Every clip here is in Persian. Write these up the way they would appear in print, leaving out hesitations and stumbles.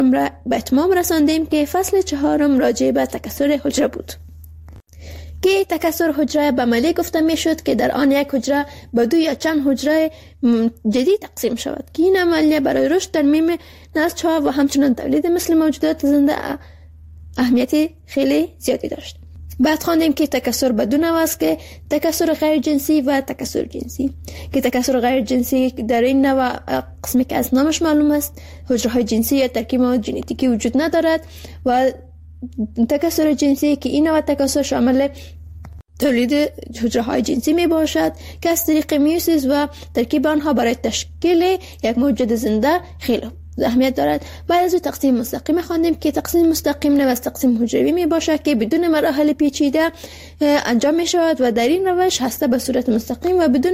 به اتمام رساندیم که فصل 4 راجع به تکثر حجره بود که تکثر حجره به عملیه گفته می شد که در آن یک حجره به 2 یا چند حجره جدید تقسیم شود که این عملیه برای رشد ترمیم نسل‌ها و همچنین تولید مثل موجودات زنده اهمیت خیلی زیادی داشت. بعد خواندیم که تکثر به 2 نوع است که تکثر غیر جنسی و تکثر جنسی که تکثر غیر جنسی در این نوع قسمی که از نامش معلوم است حجره های جنسی یا ترکیب ژنتیکی وجود ندارد و تکثر جنسی که این نوع تکثر شامل تولید حجره های جنسی می باشد که از طریق میوسیس و ترکیب آنها برای تشکیل یک موجود زنده خیلی اهمیت دارد. بعد از تقسیم مستقیم خواندیم که تقسیم مستقیم نوع از تقسیم حجروی می باشد که بدون مراحل پیچیده انجام می شود و در این روش هسته به صورت مستقیم و بدون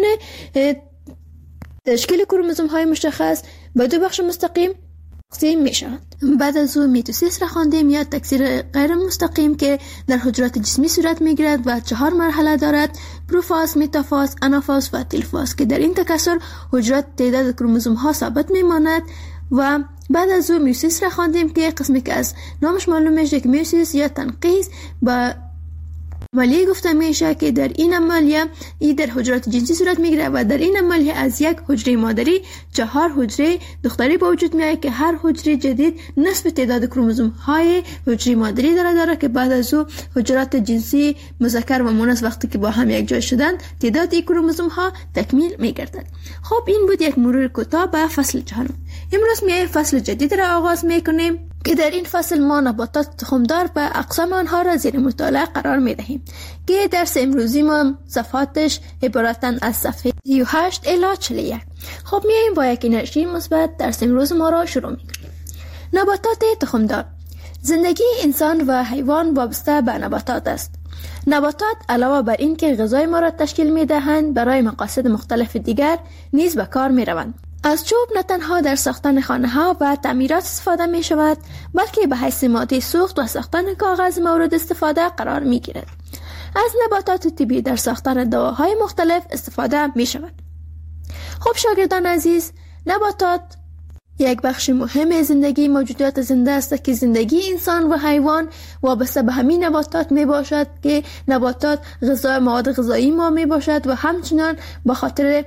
تشکیل کروموزوم های مشخص به 2 بخش مستقیم تقسیم می شود. بعد از او میتوسیس را خواندیم یا تکثیر غیر مستقیم که در حجرات جسمی صورت می گیرد و 4 مرحله دارد: پروفاز، متافاز، آنافاز و تلفاز که در این تکثر حجرات تعداد کروموزوم ها ثابت می ماند. و بعد از او میوسیس را خواندیم که قسمی که از نامش معلوم میشه که میوسیس یا تنقیز با عملیه گفته میشه که در این عملیه در حجرات جنسی صورت میگیره و در این عملیه از یک حجره مادری 4 حجره دختری به وجود میاد که هر حجره جدید نصف تعداد کروموزوم های حجره مادری داره که بعد از او حجرات جنسی مذکر و مؤنث وقتی که با هم یک جای شدن تعداد این کروموزوم ها تکمیل میگردد. خب این بود یک مرور کوتاه به فصل 4. امروز میایم فصل جدید را آغاز میکنیم که در این فصل ما نباتات تخمدار و اقسام آنها را زیر مطالعه قرار میدهیم که درس امروزی ما صفحاتش عبارتند از صفحه 38 الی 41. خب میایم با یک انرژی مثبت درس امروز ما را شروع میکنیم. نباتات تخمدار. زندگی انسان و حیوان وابسته به نباتات است. نباتات علاوه بر این که غذای ما را تشکیل میدهند برای مقاصد مختلف دیگر نیز به کار میروند. از چوب نه تنها در ساختن خانه ها و تعمیرات استفاده می شود بلکه به حیث ماده سوخت و ساختن کاغذ مورد استفاده قرار می گیرد. از نباتات طبیعی در ساختن دواهای مختلف استفاده می شود. خب شاگردان عزیز، نباتات یک بخش مهم زندگی موجودات زنده است که زندگی انسان و حیوان وابسته به همین نباتات می باشد که نباتات مواد غذایی ما می باشد و همچنان به خاطر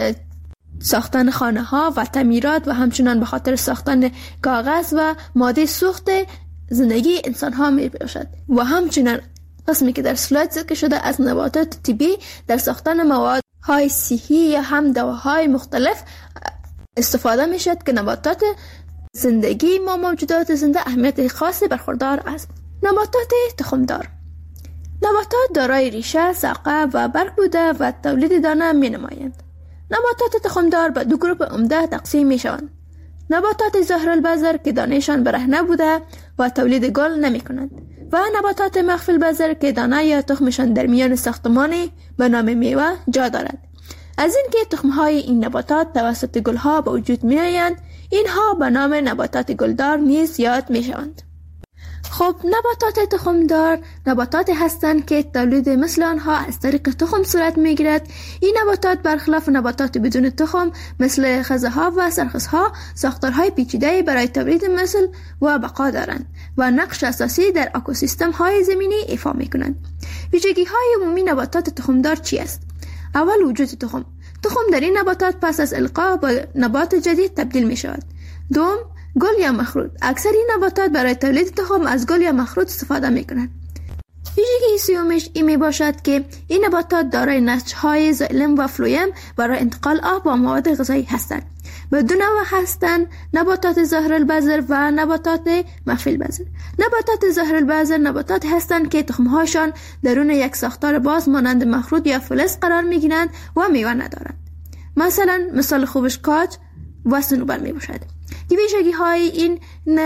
ساختن خانه ها و تعمیرات و همچنان به خاطر ساختن کاغذ و ماده سوخت زندگی انسان ها می باشد و همچنان قسمی که در سلاید ذکر شده از نباتات طبیعی در ساختن مواد های صحی یا هم دواهای مختلف استفاده می شد که نباتات زندگی ما موجودات زنده اهمیت خاصی برخوردار است. نباتات تخمدار. نباتات دارای ریشه، ساقه و برگ بوده و تولید دانه می نمایند. نباتات تخمدار به 2 گروه عمده تقسیم می شوند. نباتات ظاهر البذر که دانهشان برهنه بوده و تولید گل نمی کنند و نباتات مخفی البذر که دانه یا تخمشان در میان ساختمانی به نام میوه جا دارد. از این که تخمهای این نباتات توسط گلها به وجود می آیند، اینها به نام نباتات گلدار نیز یاد می شوند. خب نباتات تخمدار نباتات هستند که تولید مثل آنها از طریق تخم صورت می گیرد. این نباتات برخلاف نباتات بدون تخم مثل خزه ها و سرخس ها ساختارهای پیچیده برای تولید مثل و بقا دارند و نقش اساسی در اکوسیستم های زمینی ایفا می کنند. ویژگی های عمومی نباتات تخمدار چی است؟ اول، وجود تخم. تخم در این نباتات پس از القا به نبات جدید تبدیل می شود. دوم، گل یا مخروط. اکثر این نباتات برای تولید تخم از گل یا مخروط استفاده می کنند. ویژگی سومش این می باشد که این نباتات دارای نسج‌های زایلم و فلویم برای انتقال آب و مواد غذایی هستند. به 2 نوع هستند: نباتات ظاهر البذر و نباتات مخفی البذر. نباتات ظاهر البذر نباتات هستند که تخمهاشان درون یک ساختار باز مانند مخروط یا فلز قرار می گیرند و میوه ندارند. مثال خوبش کاج و صنوبر می باشد. ویژگی های این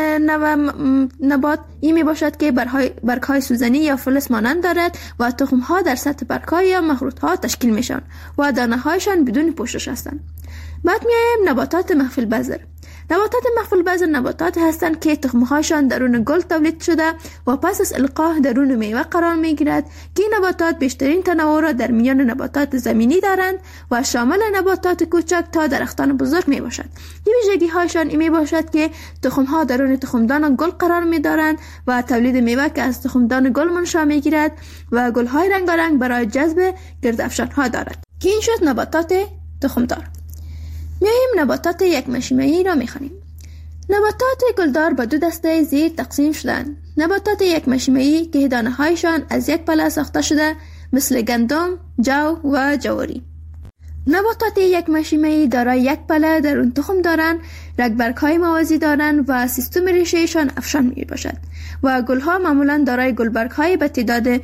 نبات این می باشد که برگ های سوزنی یا فلز مانند دارد و تخم ها در سطح برگ ها یا مخروط ها تشکیل می شوند و دانه هایشان بدون پوشش هستند. بعد می آییم نباتات مخفی البذر. نباتات مخفول بعض نباتات هستند که تخمهایشان درون گل تولید شده و پس از القاح درون میوه قرار میگیرد که این نباتات بیشترین تنوع را در میان نباتات زمینی دارند و شامل نباتات کوچک تا درختان بزرگ می باشد. ویژگی هایشان این می باشد که تخمها درون تخمدان گل قرار می دارند و تولید میوه که از تخمدان گل منشأ می گیرد و گل های رنگارنگ برای جذب گردافشان ها دارد. که این شد نباتات تخمدار. میایم نباتات یک مشیمه‌ای را می‌خوانیم. نباتات گلدار به دو دسته زیر تقسیم شدند. نباتات یک مشیمه‌ای که دانه‌هایشان از یک پله ساخته شده مثل گندم، جو و جواری. نباتات یک مشیمه‌ای دارای یک پله درون تخم دارند، رگبرگ‌های موازی دارند و سیستم ریشه‌ایشان افشان میباشد و گل‌ها معمولاً دارای گلبرگ‌های به تعداد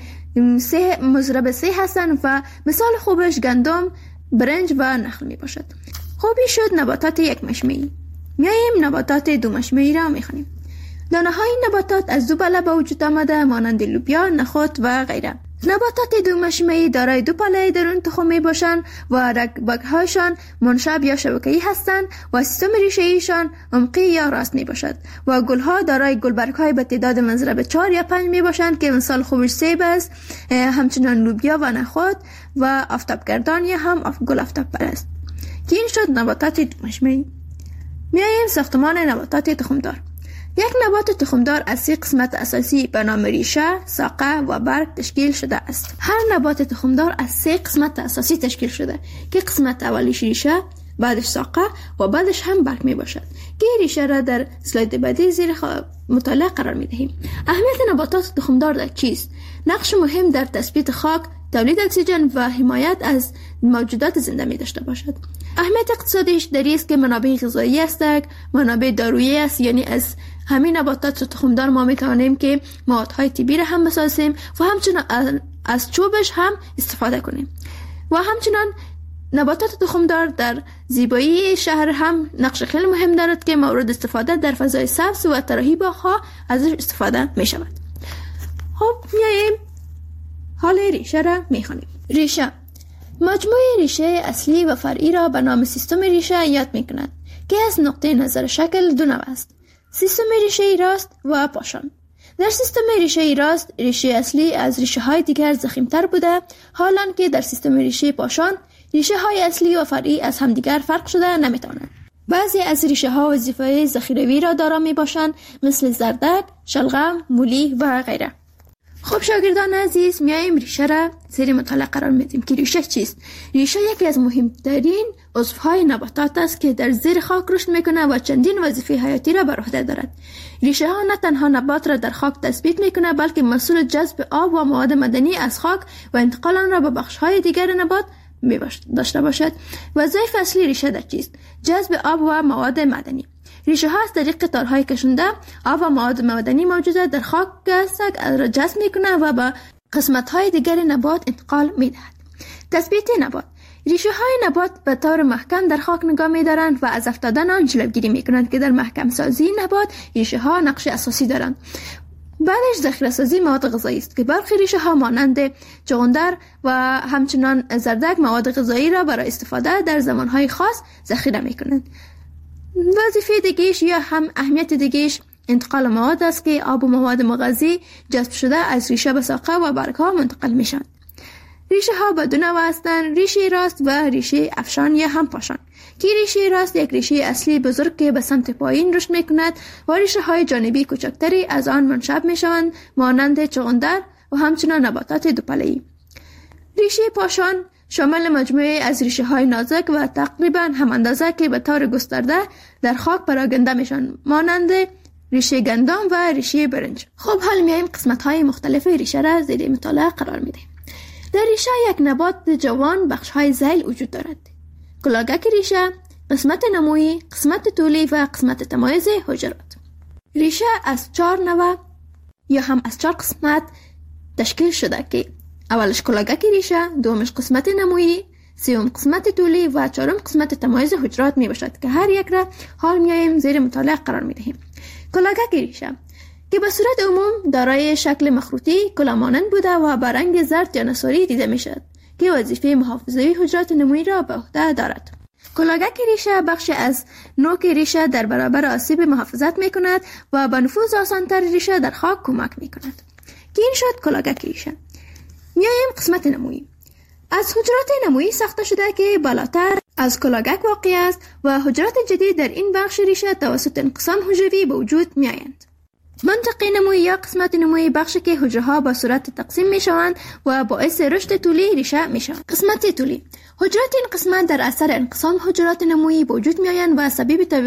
مضرب 3 هستند و مثال خوبش گندم، برنج و نخل میباشد. خوبی شد نباتات یک مشیمه‌ای. میایم نباتات دو مشیمه‌ای را میخوانیم. دانه های نباتات از دو پله به وجود آمده مانند لوبیا، نخود و غیره. نباتات دو مشیمه‌ای دارای دو پله درون تخم می باشند و رگبرگ‌هایشان منشعب یا شبکه‌ای هستند و سیستم ریشه‌ایشان عمقی یا راست می باشد و گل‌ها دارای گلبرگ‌های به تعداد منضرب 4 یا 5 می باشند که مثال خوبش سیب است، همچنان لوبیا و نخود و آفتابگردان یا هم گل آفتاب پرست. که این شد نباتات دو مشیمه‌ای. میایم ساختمان نباتات تخمدار. یک نبات تخمدار از 3 قسمت اساسی به نام ریشه، ساقه و برگ تشکیل شده است. هر نبات تخمدار از 3 قسمت اساسی تشکیل شده که قسمت اولیش ریشه، بعدش ساقه و بعدش هم برگ می باشد که ریشه را در اسلاید بعدی زیر مطالعه قرار می دهیم. اهمیت نباتات تخمدار در چیست؟ نقش مهم در تثبیت خاک، تولید اکسیژن و حمایت از موجودات زنده می داشته باشد. اهمیت اقتصادیش در این است که منابع غذایی است، منابع دارویی است، یعنی از همین نباتات تخمدار ما می توانیم که موادهای طبی را هم بسازیم و همچنان از چوبش هم استفاده کنیم. و همچنان نباتات تخمدار در زیبایی شهر هم نقش خیلی مهم دارد که مورد استفاده در فضای سبز و طراحی باغ‌ها ازش استفاده می شود. خب میایم حال ریشه را میخوانیم. ریشه مجموعه ریشه اصلی و فرعی را به نام سیستم ریشه یاد میکنند که از نقطه نظر شکل دو نوع است: سیستم ریشه راست و پاشان. در سیستم ریشه راست ریشه اصلی از ریشه های دیگر ضخیم‌تر بوده، حالان که در سیستم ریشه پاشان ریشه های اصلی و فرعی از همدیگر فرق شده نمیتوانند. بعضی از ریشه ها وظیفه ذخیروی را دارا می باشند مثل زردک، شلغم، مولی و غیره. خب شاگردان عزیز، میایم ریشه را زیر مطالعه قرار میدیم که ریشه چیست؟ ریشه یکی از مهمترین عضوهای نباتات است که در زیر خاک رشد میکنه و چندین وظیفه حیاتی را بر عهده دارد. ریشه ها نه تنها نبات را در خاک تثبیت میکنه بلکه مسئول جذب آب و مواد معدنی از خاک و انتقال آن را به بخش های دیگر نبات داشته باشد. وظایف اصلی ریشه در چیست؟ جذب آب و مواد معدنی. ریشه ها از طریق تارهای کشنده آب و مواد معدنی موجوده در خاک را جذب میکنه و به قسمت های دیگر نبات انتقال میدهد. تثبیت نبات. ریشه های نبات به طور محکم در خاک نگاه میدارند و از افتادن آن جلوگیری میکنند که در محکم سازی نبات ریشه ها نقش اساسی دارند. بعدش ذخیره سازی مواد غذایی است که برخی ریشه ها مانند چغندر و همچنان زردک مواد غذایی را برای استفاده در زمانهای خاص ذخیره میکنند. وظیفه دیگه‌اش یا هم اهمیت دیگه‌اش انتقال مواد است که آب و مواد مغذی جذب شده از ریشه به ساقه و برگ‌ها منتقل میشن. ریشه ها به دو نوع هستند: ریشه راست و ریشه افشان یا هم پاشان. که ریشه راست یک ریشه اصلی بزرگ که به سمت پایین رشد میکند و ریشه های جانبی کوچکتری از آن منشعب میشوند مانند چغندر و همچنان نباتات دوپله‌ای. ریشه پاشان شامل مجموعه از ریشه های نازک و تقریبا هم اندازه که به طور گسترده در خاک پراگنده میشن مانند ریشه گندم و ریشه برنج. خب حال میایم قسمت های مختلف ریشه را زیر مطالعه قرار میدیم. در ریشه یک نبات جوان بخش های ذیل وجود دارد: کلاگک ریشه، قسمت نمویی، قسمت طولی و قسمت تمایز حجرات. ریشه از 4 نوع یا هم از 4 قسمت تشکیل شده که اولش کلاگک ریشه، دومش قسمت نمویی، سوم قسمت طولی و چهارم قسمت تمایز حجرات می باشد که هر یک را حال میایم زیر مطالعه قرار می دهیم. کلاگک ریشه که به صورت عموم دارای شکل مخروطی کلامانند بوده و با رنگ زرد یا نصاری دیده می شد که وظیفه محافظه حجرات نمویی را به عهده دارد. کلاگک ریشه بخشی از نوک ریشه در برابر آسیب محافظت می کند و به نفوذ آسانتر ریشه در خاک کمک می کند که این شد کلاگک ریشه. میایم قسمت نمویی. از حجرات نمویی ساخته شده که بالاتر از کلاگک واقع است و حجرات جدید در این بخش ریشه توسط انقسام حجروی به وجود می آیند. منطقه نمویی یا قسمت نمویی بخشی که حجره ها با صورت تقسیم می شوند و باعث رشد طولی ریشه می شوند. قسمت طولی. حجرات این قسمت در اثر انقسام حجرات نمویی به وجود می آیند و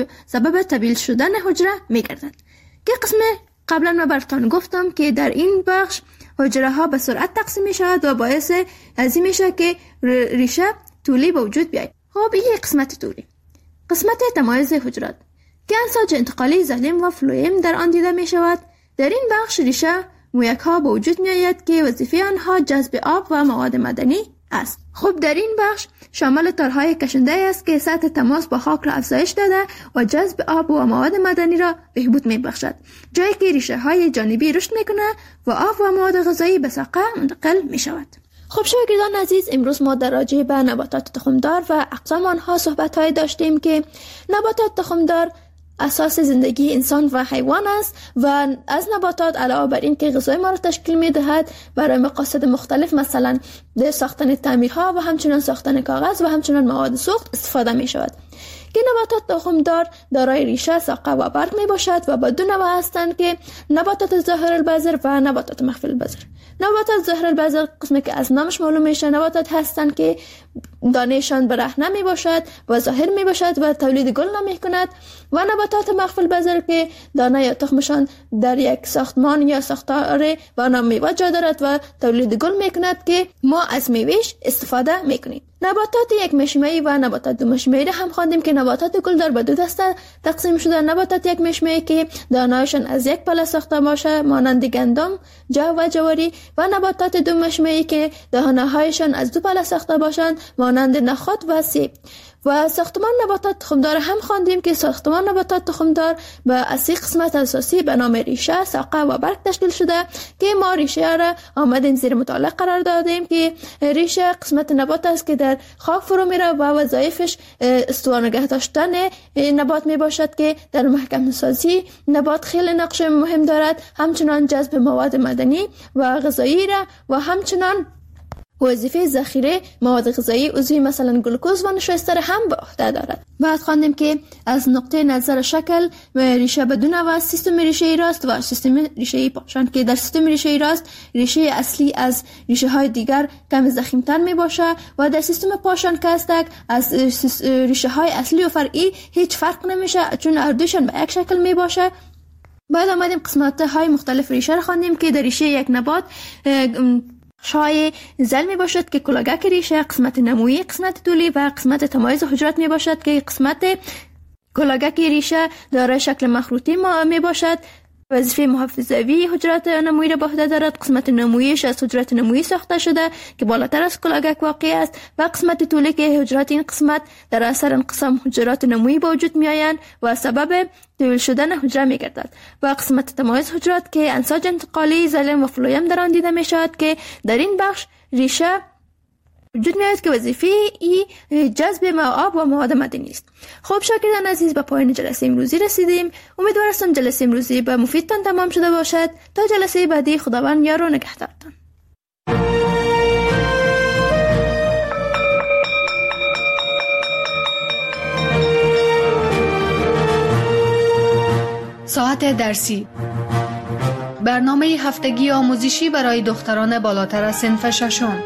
سبب طویل شدن حجره می گردند. که قسم قبلا من براتون گفتم که در این بخش حجره ها به سرعت تقسیم می شود و باعث از این می شود که ریشه طولی به وجود بیاید. خب این قسمت طولی. قسمت تمایز حجرات که انساج انتقالی ظالم و فلویم در آن دیده می شود. در این بخش ریشه مویک ها به وجود می آید که وظیفه آنها جذب آب و مواد معدنی است. خب در این بخش شامل تارهای کشنده است که سطح تماس با خاک را افزایش داده و جذب آب و مواد معدنی را بهبود می بخشد، جایی که ریشه های جانبی رشد می کند و آب و مواد غذایی به ساقه منتقل می شود. خب شاگردان عزیز، امروز ما در راجع به نباتات تخمدار و اقسام آنها صحبت های داشتیم که نباتات تخمدار اساس زندگی انسان و حیوان است و از نباتات علاوه بر این که غذای ما را تشکیل می دهد برای مقاصد مختلف مثلا ساختن تعمیرها و همچنین ساختن کاغذ و همچنین مواد سوخت استفاده می شود. که نباتات تخمدار دارای ریشه، ساقه و برگ می باشد و با دو نوع هستند که نباتات ظاهر البذر و نباتات مخفی البذر. نباتات ظاهر البذر قسمی که از نامش معلوم میشه نباتات هستند که دانهشان برهنه می باشد و ظاهر می باشد و تولید گل نمی کند و نباتات مخفی البذر که دانه یا تخمشان در یک ساختمان یا ساختار و آن میوه جا دارد و تولید گل می کند که ما از میوهش استفاده می کنیم. نباتات یک مشمعی و نباتات دو مشمعی را هم خواندیم که نباتات گلدار به دو دسته تقسیم شده. نباتات یک مشمعی که دانه‌هایشان از یک پله ساخته باشه مانند گندم، جو و جواری و نباتات دو مشمعی که دانه‌هایشان از دو پله ساخته باشند مانند نخود و سیب. و ساختمان نباتات تخمدار هم خواندیم که ساختمان نباتات تخمدار به از سه قسمت اساسی به نام ریشه، ساقه و برگ تشکیل شده که ما ریشه را آمدیم زیر مطالعه قرار دادیم که ریشه قسمت نبات است که در خاک فرو میره و وظایفش استوار نگه داشتن نبات می باشد که در محکم سازی نبات خیلی نقش مهم دارد، همچنان جذب مواد معدنی و غذایی را و همچنان وظیفه ذخیره مواد غذایی عضوی مثلا گلوکوز و نشایستر هم به عهده دارد. بعد خواندیم که از نقطه نظر شکل ریشه بدون و سیستم ریشه راست و سیستم ریشه پاشان که در سیستم ریشه راست ریشه اصلی از ریشه های دیگر کم ضخیم‌تر می باشه و در سیستم پاشان که هستک از ریشه های اصلی و فرعی هیچ فرق نمیشه چون هر دوشان به یک شکل می باشه. بعد آمدیم قسمت های مختلف ریشه را خواندیم که در ریشه یک نبات شای زل می باشد که کلاگک ریشه، قسمت نمویی، قسمت طولی و قسمت تمایز حجرات می باشد که قسمت کلاگک ریشه دارای شکل مخروطی می باشد. وظیفه محافظوی حجرات نمویی را به عهده دارد. قسمت نموییش از حجرات نمویی ساخته شده که بالاتر از کلاگک واقع است و قسمت طولی که حجرات این قسمت در اثر انقسام حجرات نمویی به وجود می آیند و سبب طویل شدن حجره می گردد. و قسمت تمایز حجرات که انساج انتقالی ظالم و فلویم در آن دیده می شود که در این بخش ریشه وجود می آید که وظیفه ای جذب آب و مواد معدنی است. خب شاگردان عزیز، به پایان جلسه امروزی رسیدیم. امیدوارم جلسه امروزی به مفیدتان تمام شده باشد. تا جلسه بعدی خداوند یار و نگهدارتان. ساعت درسی، برنامه هفتگی آموزشی برای دختران بالاتر از صنف ششم.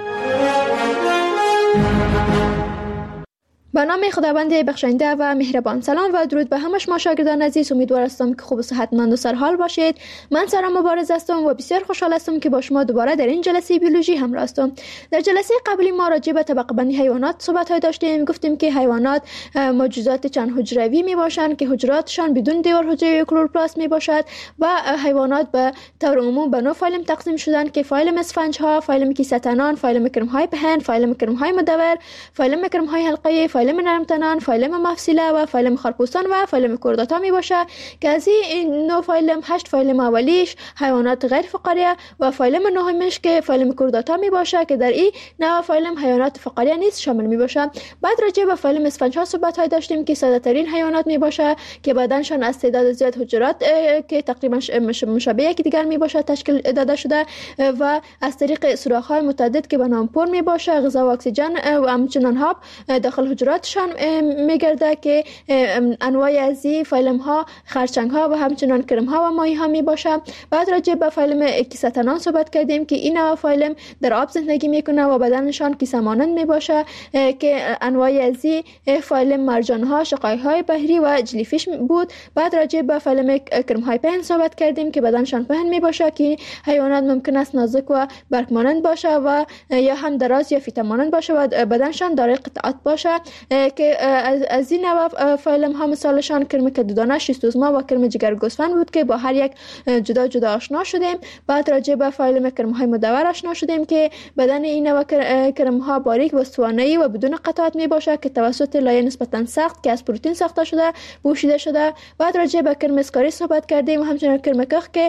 به نام خداوند بخشنده و مهربان. سلام و درود به همه شما شاگردان عزیز. امیدوارم که خوب و صحتمند و سرحال باشید. من سارا مبارز هستم و بسیار خوشحال هستم که با شما دوباره در این جلسه بیولوژی همراه هستم. در جلسه قبلی ما راجع به طبقه بندی حیوانات صحبت های داشتیم. گفتیم که حیوانات موجودات چند حجروی می باشند که حجراتشان بدون دیوار حجروی کلوروپلاست می باشد و حیوانات به طور عموم به نوع فایلم تقسیم شدند که فایلم اسفنج ها، فایلم کیسه تنان، فایلم کرم های پهن، فایلم کرم های مدور، فایلم کرم های حلقه‌ای، فایلم نرمتنان، فایلم مفصله و فایلم خارپوستان و فایلم کورداتا می باشه که از این نوع فایلم 8 فایلم اولیش حیوانات غیر فقاریه و فایلم نهمش که فایلم کورداتا می باشه که در این نوع فایلم حیوانات فقاریه نیست شامل می باشه. بعد راجع به فایلم اسفنج ها صحبت های داشتیم که ساده ترین حیوانات می باشه که بدنشان از تعداد زیاد حجرات که تقریبا مشابه یکی دیگر می باشه تشکیل داده شده و از طریق سوراخ های متعدد که به نام پر می باشه غذا و اکسیژن و همچنان آب داخل حجراتشان می گرده که انواع از این فایلم ها خرچنگ ها و همچنان کرم ها و ماهی ها می باشه. بعد راجع به فایلم کیسه‌تنان صحبت کردیم که این نوع فایلم در آب زندگی میکنه و بدنشان کیسه مانند می باشه که انواع از این فایلم مرجان ها، شقایق های بحری و جلیفیش بود. بعد راجع به فایلم کرم های پهن صحبت کردیم که بدنشان پهن می باشه که حیوانات ممکن است نازک و برگ مانند باشه و یا هم دراز یا فیته مانند باشه و بدنشان دارای قطعات باشه که از این نوع فایلم ها مثالشان کرم کدودانه، شیستوزما و کرم جگر گوسفند بود که با هر یک جدا جدا آشنا شدیم. بعد راجع به فایلم کرم های مدور آشنا شدیم که بدن این نوع کرم ها باریک و استوانه‌ای و بدون قطعات می باشه که توسط لایه نسبتا سخت که از پروتئین ساخته شده پوشیده شده. بعد راجع به کرم اسکاری صحبت کردیم و همچنین کرم کخ که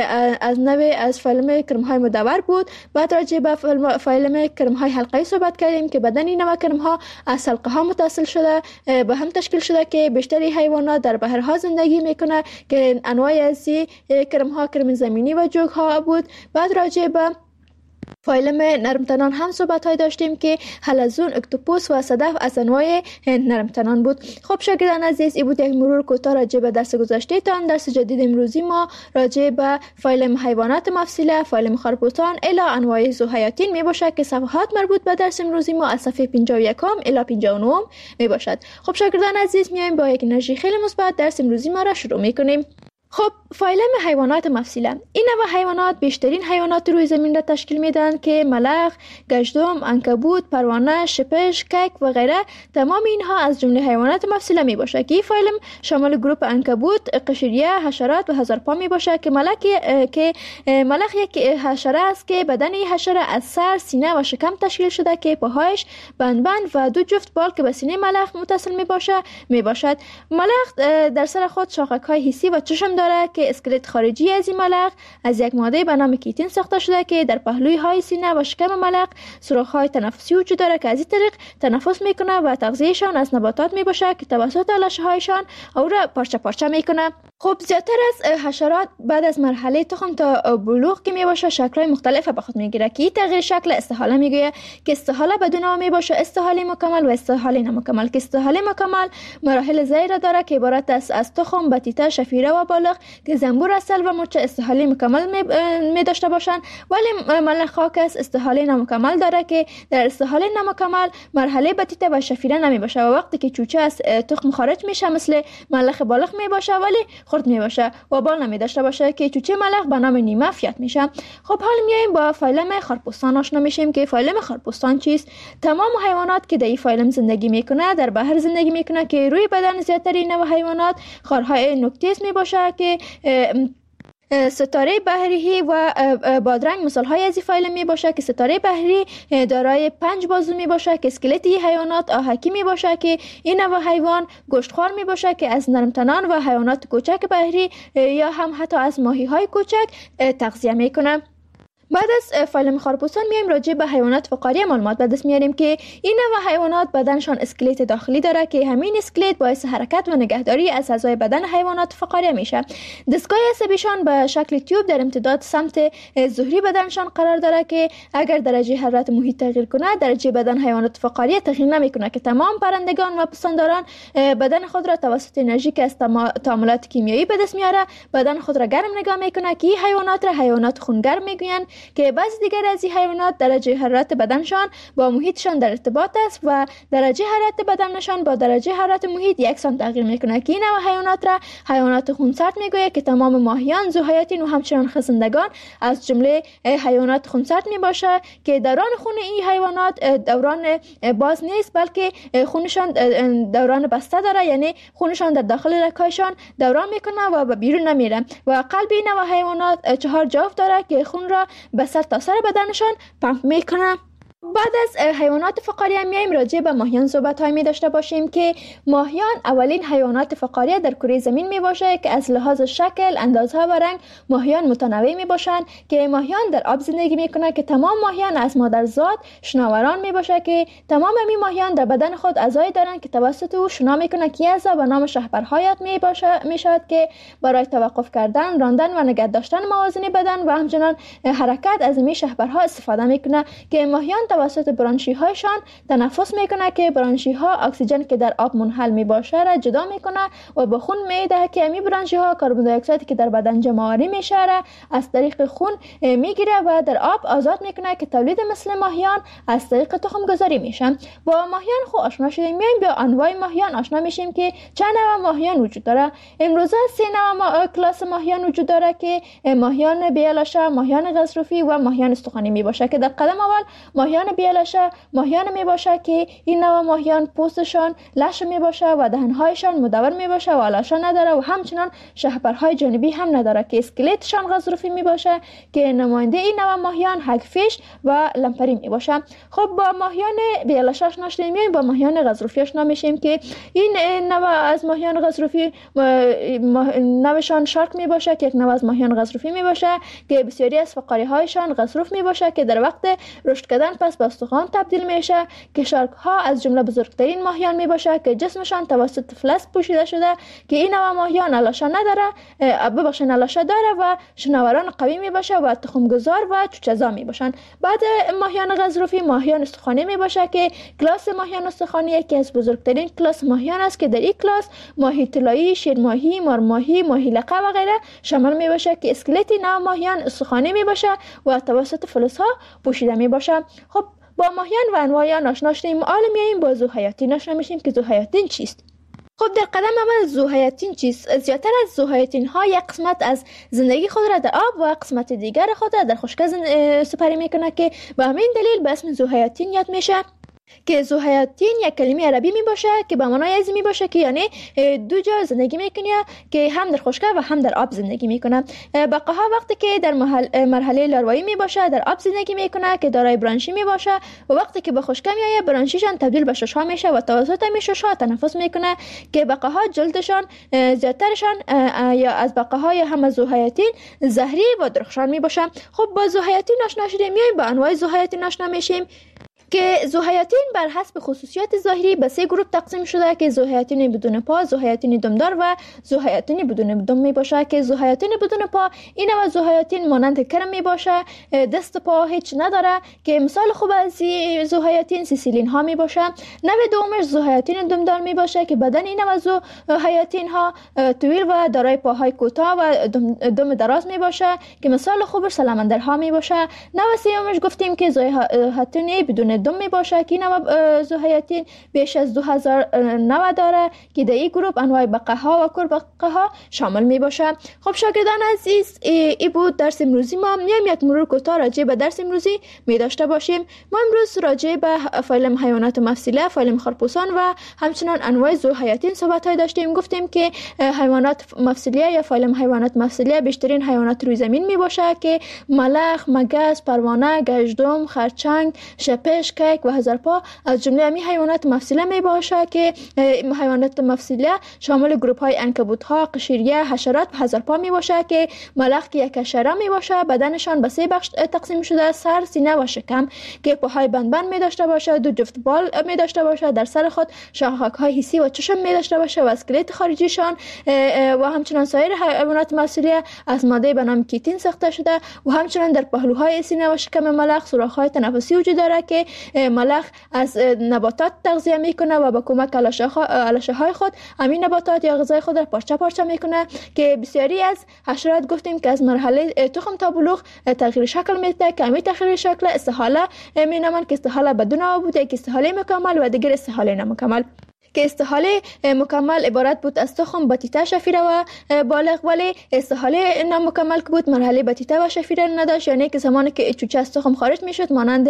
از نوع از فایلم کرم های مدور بود. بعد راجع به فایلم کرم های حلقه‌ای صحبت کردیم که بدن این نوع کرم ها از حلقه ها متصل شده به هم تشکیل شده که بیشتری حیوانات در بحرها زندگی میکنه که انواع از کرم ها کرم زمینی و جوگ ها بود. بعد راجع به فایلم نرمتنان هم صحبت های داشتیم که حلزون، اکتوپوس و صدف از انواع نرمتنان بود. خب شاگردان عزیز، این بود یک مرور کوتاه راجع به درس گذشته تان. درس جدید امروزی ما راجع به فایلم حیوانات مفصله، فایلم خارپوستان الی انواع ذوحیاتین می باشد که صفحات مربوط به درس امروزی ما از صفحه 51 الی 59 می باشد. خب شاگردان عزیز، میایم با یک انرژی خیلی مثبت درس امروزی ما را شروع میکنیم. خب فایلم حیوانات مفصله، این نوع حیوانات بیشترین حیوانات روی زمین را تشکیل میدن که ملخ، گژدم، عنکبوت، پروانه، شپش، کک و غیره. تمام اینها از جمله حیوانات مفصله می باشه که این فایلم شامل گروپ عنکبوت، قشریه، حشرات و هزارپا می باشه که ملخ یک حشره است که بدن این حشره از سر، سینه و شکم تشکیل شده که پاهایش بند و دو جفت بال که به سینه ملخ متصل می باشد. ملخ در سر خود شاخک های حسی و چشم داره که اسکلت خارجی از این ملخ از یک ماده به نام کیتین ساخته شده که در پهلوی های سینه و شکم ملخ سوراخ های تنفسی وجود داره که از این طریق تنفس میکنه و تغذیهشان از نباتات میباشه که توسط لاشه هایشان او را پارچه پارچه میکنه. خب زیادتر از حشرات بعد از مرحله تخم تا بلوغ که میباشه شکل‌های مختلف به خود میگیره که این تغییر شکل استحاله میگه که استحاله به دو نوع میباشه: استحاله مکمل و استحاله نامکمل. که استحاله مکمل مراحل زیر داره که عبارت است از تخم، بطیطه، شفیره و بالغ که زنبور اصل و مچ استحاله مکمل می داشته باشن، ولی ملخ خاکس استحاله نامکمل داره که در استحاله نامکمل مرحله بطیطه و شفیره نمی باشه و وقتی که چوچه از تخم خارج میشه مثل ملخ بالغ می باشه ولی خرد می باشه و بال نمی داشته باشه که چوچه ملخ به نام نیمه فیات میشه. خب حال میایم با فایلم خارپوستان آشنا میشیم که فایلم خارپوستان چیست. تمام حیوانات که در این فایلم زندگی میکنه در بحر زندگی میکنه که روی بدن زیادتر نوع حیوانات خارهای نکتیز می باشه که ستاره بحری و بادرنگ مثال های از این فایل می باشه که ستاره بحری دارای 5 بازو می باشه که اسکلت حیوانات آهکی می باشه که این نوع حیوان گوشتخوار می باشه که از نرمتنان و حیوانات کوچک بحری یا هم حتی از ماهی های کوچک تغذیه می کنه. بعد از فایلم خارپوستان میایم راجع به حیوانات فقاریه معلومات به دست میاریم که این نوع حیوانات بدنشان اسکلت داخلی داره که همین اسکلت باعث حرکت و نگهداری از اعضای بدن حیوانات فقاریه میشه. دستگاه عصبیشان به شکل تیوب در امتداد سمت ظهری بدنشان قرار داره که اگر درجه حرارت محیط تغییر کنه درجه بدن حیوانات فقاریه تغییر نمیکنه که تمام پرندگان و پستانداران بدن خود را توسط انرژی که از تعاملات کیمیایی به دست میاره بدن خود را گرم نگاه میکنه که این حیوانات را حیوانات خونگرم میگوین که بعضی دیگر از این حیوانات درجه حرارت بدنشان با محیطشان در ارتباط است و درجه حرارت بدنشان با درجه حرارت محیط یکسان تغییر میکنه که این نوع حیوانات را حیوانات خونسرد میگوید که تمام ماهیان، ذوحیاتین و همچنان خزندگان از جمله حیوانات خونسرد میباشه که دوران خون این حیوانات دوران باز نیست بلکه خونشان دوران بسته داره، یعنی خونشان در داخل رگ‌هایشان دوران میکنه و به بیرون نمیره و قلب این نوع حیوانات 4 جوف داره که خون را به سر تا سر بدنشان پمپ میکنه. بعد از حیوانات فقاریه میایم راجع به ماهیان صحبت های می داشته باشیم که ماهیان اولین حیوانات فقاریه در کره زمین می باشه که از لحاظ شکل، اندازه و رنگ ماهیان متنوع می باشند که ماهیان در آب زندگی می کنند که تمام ماهیان از مادرزاد شناوران می باشه که تمام می ماهیان در بدن خود اعضایی دارند که توسط او شنا می کنند که اعضا به نام شهپرهایت می شود که برای توقف کردن، راندن و نگه داشتن موازین بدن و همچنان حرکت از این شهپرها استفاده می کنند که ماهیان توسط برانشی هایشان تنفس میکنه که برانشی ها اکسیژن که در آب منحل می باشه را جدا میکنه و به خون میده که امی برانشی ها کربن دی اکساید که در بدن جمع آوری میشه از طریق خون میگیره و در آب آزاد میکنه که تولید مثل ماهیان از طریق تخم گذاری میشن. با ماهیان خو آشنا شدیم، میایم به انواع ماهیان آشنا میشیم که چند نوع ماهیان وجود داره. امروزه 3 نوع کلاس ماهیان وجود داره که ماهیان بیالشه، ماهیان غضروفی و ماهیان استخوانی می باشه که در قدم اول ماهیان بیالشه ماهیان می باشه که این نوع ماهیان پوستشان لشه می باشه و دهنهایشان مدور می باشه و آلشه نداره و همچنان شهپرهای جانبی هم نداره که اسکلتشان غضروفی می باشه که نماینده این نوع ماهیان هگفیش و لمپری می باشه. خب با ماهیان بیالشه آشنا شدیم، با ماهیان غضروفی آشنا میشیم که این نوع از ماهیان غضروفی نوعشان شارک می باشه که یک نوع از ماهیان غضروفی می باشه که بسیاری از فقاری هایشان غضروف می باشه که در وقت رشد کردن پس به استخوان تبدیل میشه که شارک ها از جمله بزرگترین ماهیان می باشه که جسمشان توسط فلز پوشیده شده که این نوع ماهیان آلاشه نداره، ببخشید آلاشه داره و شناوران قوی می باشه و تخم گذار و چوچه‌زا می باشن. بعد ماهیان غضروفی ماهیان استخوانی می باشه که کلاس ماهیان استخوانی یکی از بزرگترین کلاس ماهیان است که در این کلاس ماهی طلایی، شیرماهی، مارماهی، ماهی لقه و غیره شامل می باشه که اسکلت نوع ماهیان استخوانی می باشه و توسط فلزها پوشیده می باشه. خب با ماهیان و انواع آشنا شدیم، حالا میایم با ذوحیاتین آشنا میشیم که ذوحیاتین چیست؟ خب در قدم اول ذوحیاتین چیست؟ زیادتر از ذوحیاتین ها یک قسمت از زندگی خود را در آب و قسمت دیگر خود را در خشکی سپری میکنه که به همین دلیل به اسم ذوحیاتین یاد میشه که ذوحیاتین یک کلمه عربی می باشه که به معنای از می باشه که یعنی دو جا زندگی میکنه که هم در خشکی و هم در آب زندگی میکنه. بقاها وقتی که در مرحله لاروایی می باشه در آب زندگی میکنه که دارای برانشی می باشه و وقتی که به خشکی میایه برانشیشان تبدیل به ششها میشه و توسط می ششها تنفس میکنه که بقاها جلدشان زیادترشان یا از بقاهای هم ذوحیاتین زهری و درخشان می باشه. خب با ذوحیاتین آشنا شدیم، میایم با انواع ذوحیاتین آشنا میشیم که ذوحیاتین بر حسب خصوصیات ظاهری به 3 گروه تقسیم شده که ذوحیاتین بدون پا، ذوحیاتین دمدار و ذوحیاتین بدون دم می باشه که ذوحیاتین بدون پا این نوع ذوحیاتین مانند کرم می باشه، دست پا هیچ نداره که مثال خوب از ذوحیاتین سیسیلین ها می باشه. نوع دومش ذوحیاتین دمدار می باشه که بدن این نوع ذوحیاتین ها طویل و دارای پاهای کوتاه و دم دراز می باشه که مثال خوبش سلمندرها می باشه. نوع سومش گفتیم که ذوحیاتین بدون دم می باشه که نوع ذوحیاتین بیش از 2000 نوع داره که در این گروه انواع بقاها و کربقاها شامل می باشه. خب شاگردان عزیز، ای بود درس امروزی ما. میایم یک مرور کوتاه راجع به درس امروزی می داشته باشیم. ما امروز راجع به فایلم حیوانات مفصله، فایلم خرپوسان و همچنان انواع ذوحیاتین صحبت های داشتیم. گفتیم که حیوانات مفصله یا فایلم حیوانات مفصله بیشترین حیوانات روی زمین می باشه که ملخ، مگس، پروانه، گژدم، خرچنگ، شپش، کیک و هزارپا از جمله امی حیوانات مفصله می باشه که حیوانات مفصله شامل گروپ های عنکبوت ها، قشریه، حشرات و هزارپا می باشه که ملخ که یک حشره می باشه بدنشان به 3 بخش تقسیم شده: سر، سینه و شکم که پاهای بند می داشته باشه، 2 جفت بال می داشته باشه، در سر خود شاخک های حسی و چشم می داشته باشه و اسکلت خارجیشان و همچنان سایر حیوانات مفصله از ماده به نام کیتین ساخته شده و همچنان در پهلوهای سینه و شکم ملخ سوراخ های تنفسی وجود داره که ملخ از نباتات تغذیه میکنه و با کمک آلشه های خود همین نباتات یا غذای خود را پارچه پارچه میکنه که بسیاری از حشرات گفتیم که از مرحله تخم تا بلوغ تغییر شکل میده که همین تغییر شکل استحاله مینامند که استحاله بدون آب بوده، که استحاله مکمل و دیگر استحاله نامکمل که استحاله مکمل عبارت بود از تخم، بطیطه، شفیره و بالغ، ولی استحاله نامکمل که بود مرحله بطیطه و شفیره نداشت، یعنی که زمانی که چوچه از تخم خارج میشد مانند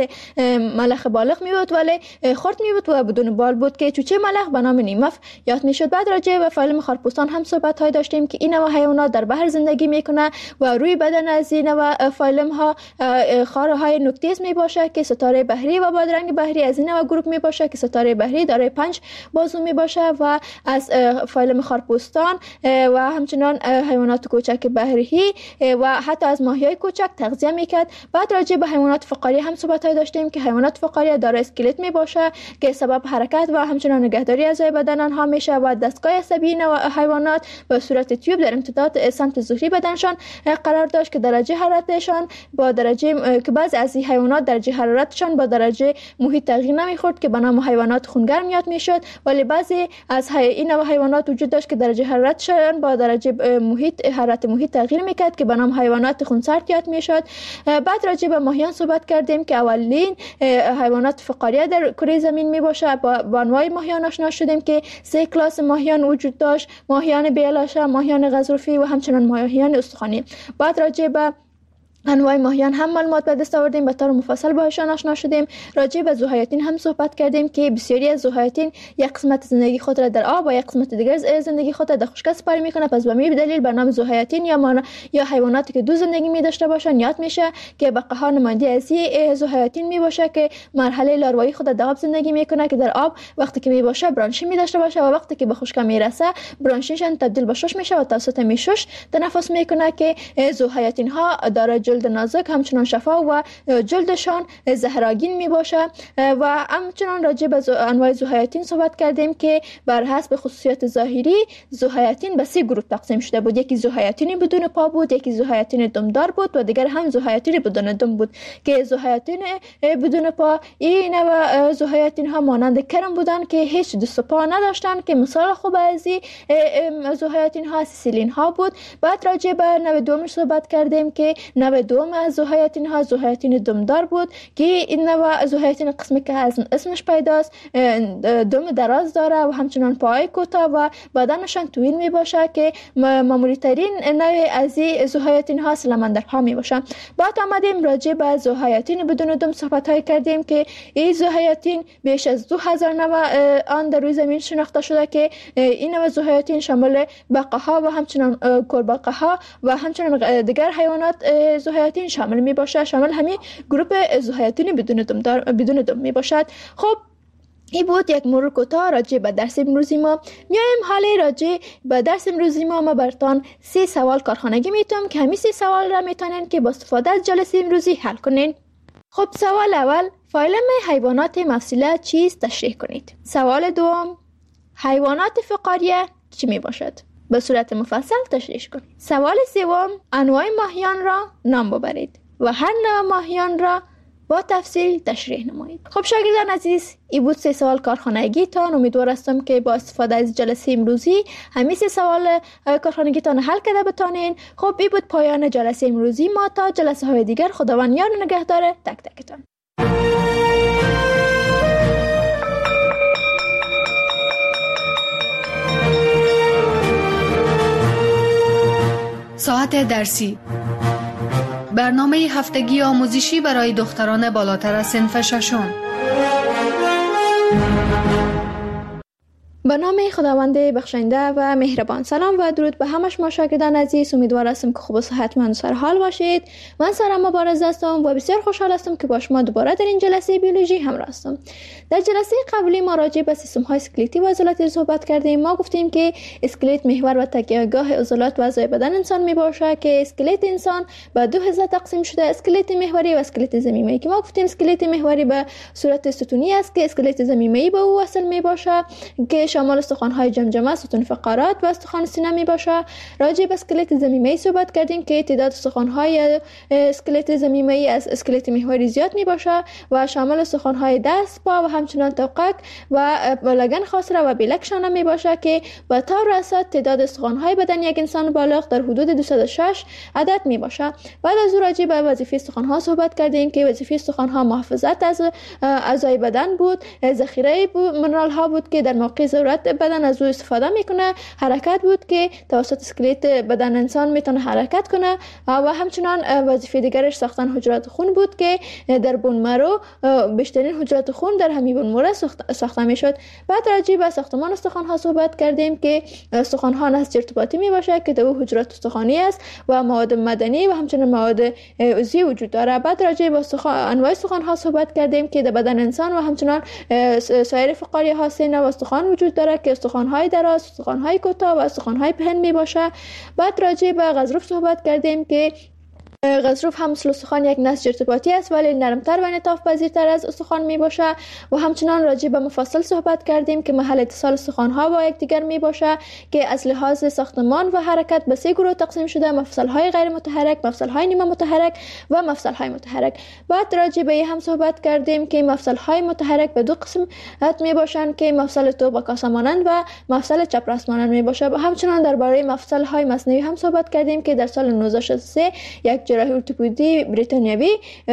ملخ بالغ میبود ولی خرد میبود و بدون بال بود که چوچه ملخ به نام نیمف یاد میشد. بعد راجع به فایلم خارپوستان هم صحبت های داشتیم که این نوع حیوانات در بحر زندگی میکنه و روی بدن از این نوع فایلم ها خاره های نوکتیز می باشه که ستاره بحری و بادرنگ بحری از این نوع گروه می باشه که ستاره بحری دارای 5 بازو می باشه و از فایلم خارپوستان و همچنان حیوانات کوچک بحری و حتی از ماهیای کوچک تغذیه میکرد. بعد راجع به حیوانات فقاری هم صحبت های داشتیم که حیوانات فقاری دارای اسکلت می باشه که سبب حرکت و همچنان نگهداری اعضای بدن آنها میشه و دستگاه عصبی و حیوانات به صورت تیوب در امتداد سمت ظهری بدنشان قرار داشت که درجه حرارتشان با درجه که بعضی از این حیوانات درجه حرارتشان با درجه محیط تغییر نمیخورد که به نام حیوانات خونگرم یاد میشد، ولی بعضی از این نوع حیوانات وجود داشت که درجه حرارتشان با درجه حرارت محیط تغییر میکرد که به نام حیوانات خونسرد یاد میشد. بعد راجع به ماهیان صحبت کردیم که اولین حیوانات فقاریه در کره زمین میباشه. با انواع ماهیان آشنا شدیم که 3 کلاس ماهیان وجود داشت: ماهیان بیلاشه، ماهیان غضروفی و همچنان ماهیان استخوانی. بعد راجع به انواع ماهیان هم معلومات به دست آوردیم، به طور مفصل باهاشون آشنا شدیم. راجع به ذوحیاتین هم صحبت کردیم که بسیاری از ذوحیاتین یک قسمت زندگی خود را در آب و یک قسمت دیگر زندگی خود را در خشکی سپری میکنه. پس به همین دلیل به نام ذوحیاتین یا حیواناتی که دو زندگی می داشته باشن یاد میشه که بقاها نماینده از ذوحیاتین می باشه که مرحله لاروایی خود در آب زندگی میکنه که در آب وقتی که می باشه برانشی می داشته باشه و وقتی که به خشکی میرسه برانشیشان تبدیل به شش میشه و توسط میشش تنفس میکنه که ذوحیاتین ها داره جلد نازک، همچنان شفا و جلدشان زهراگین می باشه. و همچنان راجع به انواع ذوحیاتین صحبت کردیم که بر حسب خصوصیات ظاهری ذوحیاتین به 3 گروه تقسیم شده بود. یکی ذوحیاتین بدون پا بود، یکی ذوحیاتین دمدار بود و دیگر هم ذوحیاتین بدون دم بود که ذوحیاتین بدون پا این و ذوحیاتین ها مانند کرم بودن که هیچ دست و پا نداشتن که مثال خوب از ذوحیاتین ها سیسیلین ها بود. بعد راجع به نوع دومش صحبت کردیم که نوع دوم از ذوحیاتین ها ذوحیاتین دمدار بود که این نوع ذوحیاتین قسمی که از اسمش پیداست دم دراز داره و همچنان پای کوتاه و بدنشان طویل می باشه که معمولی ترین نوع از ذوحیاتین ها سلمندرها می باشه. بعد آمدیم راجع به ذوحیاتین بدون دم صحبت های کردیم که این ذوحیاتین بیش از 2000 نوع آن در روی زمین شناخته شده که این نوع ذوحیاتین شامل بقاها و همچنان کوربقاها و همچنان دیگر حیوانات ذوحیاتین شامل می باشه، شامل همین گروه ذوحیاتین بدون دم می باشد. خب این بود یک مرور کوتاه راجع به درس امروزی ما. میایم حالا راجع به درس امروزی ما براتون 3 سوال کارخانگی میتونم که همین 3 سوال را میتونین که با استفاده از جلسه امروزی حل کنین. خب سوال اول، فایلم حیوانات مفصله چیست تشریح کنید. سوال دوم، حیوانات فقاریه چی می باشد؟ به صورت مفصل تشریح کنید. سوال سوم، انواع ماهیان را نام ببرید و هر نوع ماهیان را با تفصیل تشریح نمایید. خب شاگردان عزیز، این بود 3 سوال کارخانگی تان. امیدوار هستم که با استفاده از جلسه امروزی همین 3 سوال کارخانگی تان حل کرده بتانین. خب این بود پایان جلسه امروزی ما. تا جلسه های دیگر خداوند یار و نگهدار تک تکتان. ساعت درسی، برنامه هفتگی آموزشی برای دختران بالاتر از صنف ششم. به نام خداوند بخشنده و مهربان. سلام و درود به همه شما شاگردان عزیز. امیدوار هستم که خوب و صحتمند و سرحال باشید. من سارا مبارز هستم و بسیار خوشحال هستم که با شما دوباره در این جلسه بیولوژی همراه هستم. در جلسه قبلی ما راجع به سیستم‌های اسکلتی و عضلاتی صحبت کردیم. ما گفتیم که اسکلت محور و تکیه‌گاه عضلات و اعضای بدن انسان میباشه که اسکلت انسان به 2 حصه تقسیم شده: اسکلت محوری و اسکلت ضمیمه‌ای. که ما گفتیم اسکلت محوری به صورت ستونی است که اسکلت ضمیمه‌ای به او وصل میباشه که شامل استخوان‌های جمجمه، ستون فقرات و استخوان سینه میباشه. راجع به اسکلت ضمیمه‌ای صحبت کردیم که تعداد استخوان‌های اسکلت ضمیمه‌ای از اسکلت محوری زیاد میباشه و شامل استخوان‌های دست، پا و همچنان توقک و لگن خاصره و بیلک شانه میباشه که به طور اساس تعداد استخوان‌های بدن یک انسان بالغ در حدود 206 عدد میباشه. بعد از راجع به وظیفه استخوان‌ها صحبت کردیم که وظیفه استخوان‌ها محافظت از اعضای بدن بود، ذخیره منرال‌ها بود که در موقع ضرورت بدن از او استفاده میکنه. حرکت بود که توسط اسکلت بدن انسان میتونه حرکت کنه و همچنان وظیفه دیگرش ساختن حجرات خون بود که در بون مرو بیشترین حجرات خون در همین بون مرو ساخته میشد. بعد راجع به ساختمان استخوان ها صحبت کردیم که استخوان ها نسج ارتباطی می باشه که در حجرات استخوانی است و مواد مدنی و همچنین مواد عضوی وجود داره. بعد راجع به انواع استخوان ها صحبت کردیم که در بدن انسان و همچنان سایر فقاریه ها سه نوع استخوان وجود داره که استخوان های دراز، استخوان های کوتاه و استخوان های پهن می باشه. بعد راجع به غضروف صحبت کردیم که غضروف هم مثل استخوان یک نسج ارتباطی است ولی نرمتر و انعطاف پذیرتر از استخوان می باشه. و همچنان راجع به مفاصل صحبت کردیم که محل اتصال استخوان ها با یکدیگر می باشه که از لحاظ ساختمان و حرکت به سه گروه تقسیم شده: مفصل های غیر متحرک، مفصل های نیمه متحرک و مفصل های متحرک. بعد راجع به هم صحبت کردیم که مفصل های متحرک به دو قسم می باشند که مفصل توپ و کاسه مانند و مفصل چپراست مانند می باشه. و همچنان درباره مفصل های مصنوعی هم صحبت کردیم که در سال 1963 یک جراحی ارتوپدی بریتانیایی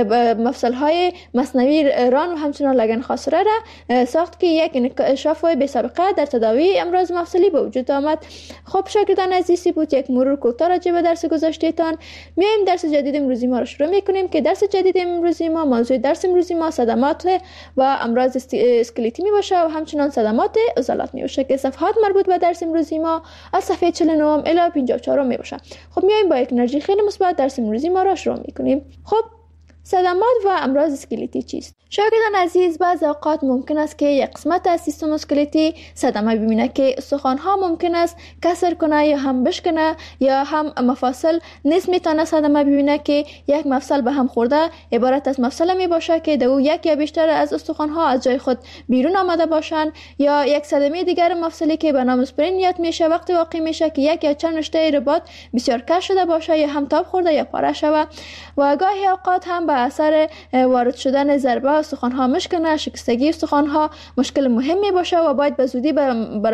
مفصل های مصنوعی ران و همچنان لگن خاصره را ساخت که یک انکشاف بی سابقه در تداوی امراض مفصلی به وجود آمد. خب شاگردان عزیزی بود یک مرور کوتاه راجع به درس گذشتهتان. میایم درس جدید امروزی ما را شروع میکنیم که درس جدید امروزی ما موضوع درس امروزی ما صدمات و امراض اسکلتی می باشه و همچنان صدمات عضلات می باشه که صفحات مربوط به درس امروزی ما از صفحه 49 الی 54 می باشه. خب میایم با یک انرژی خیلی مثبت درس امروزی ما را شروع میکنیم. خب صدمات و امراض اسکلتی چیست؟ شاگردان عزیز، بعض اوقات ممکن است که یک قسمت از سیستم اسکلتی صدمه ببینه که استخوان ها ممکن است کسر کنه یا هم بشکنه یا هم مفاصل نیز میتونه صدمه ببینه که یک مفصل به هم خورده عبارت از مفصل می باشه که دو یک یا بیشتر از استخوان ها از جای خود بیرون آمده باشند، یا یک صدمه دیگر مفصلی که به نام اسپرین یاد میشه وقتی واقع میشه که یک یا چند رشته رباط بسیار کش شده باشه یا هم تاب خورده یا پاره شوه. و گاهی اوقات هم به اثر وارد شدن ضربه استخوان ها مشکنه، شکستگی استخوان ها مشکل مهمی باشه و باید به زودی برای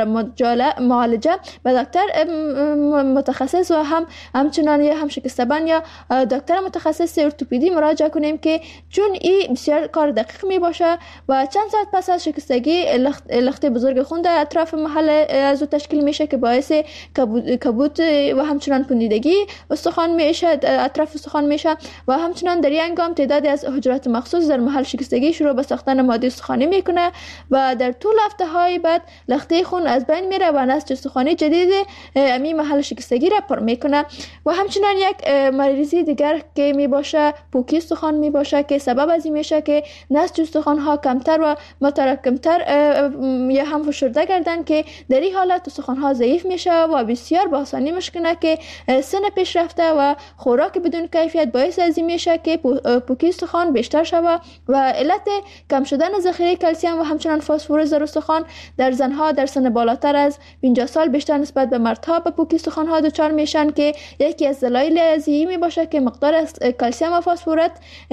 معالجه به دکتر متخصص و همچنان یا هم شکستبان یا دکتر متخصص ارتوپدی مراجعه کنیم که چون این بسیار کار دقیق می باشه و چند ساعت پس از شکستگی لخت بزرگ خون در اطراف محل از تشکیل میشه که باعث کبود و همچنان پوندیدگی استخوان میشه، اطراف استخوان میشه. و همچنان در این هنگام تعدادی از حجرات مخصوص در محل شکستگی شروع به ساختن ماده استخوانی میکنه و در طول هفته های بعد لخته خون از بین میره و نسج استخوانی جدید امی محل شکستگی را پر میکنه. و همچنان یک مریضی دیگر که می باشه پوکی استخوان می باشه که سبب از این میشه که نسج استخوان ها کمتر و متراکمتر یا هم فشرده گردن که در این حالت استخوان ها ضعیف میشه و بسیار با آسانی مشکنه که سن پیش رفته و خوراک بدون کیفیت باعث از این میشه که پوکی استخوان بیشتر شوه. و علت کم شدن ذخیره کلسیم و همچنان فسفر در استخوان در زنها در سن بالاتر از 50 سال بیشتر نسبت به مردها به پوکی استخوان ها دچار میشن که یکی از دلایل از این می باشه که مقدار کلسیم و فسفر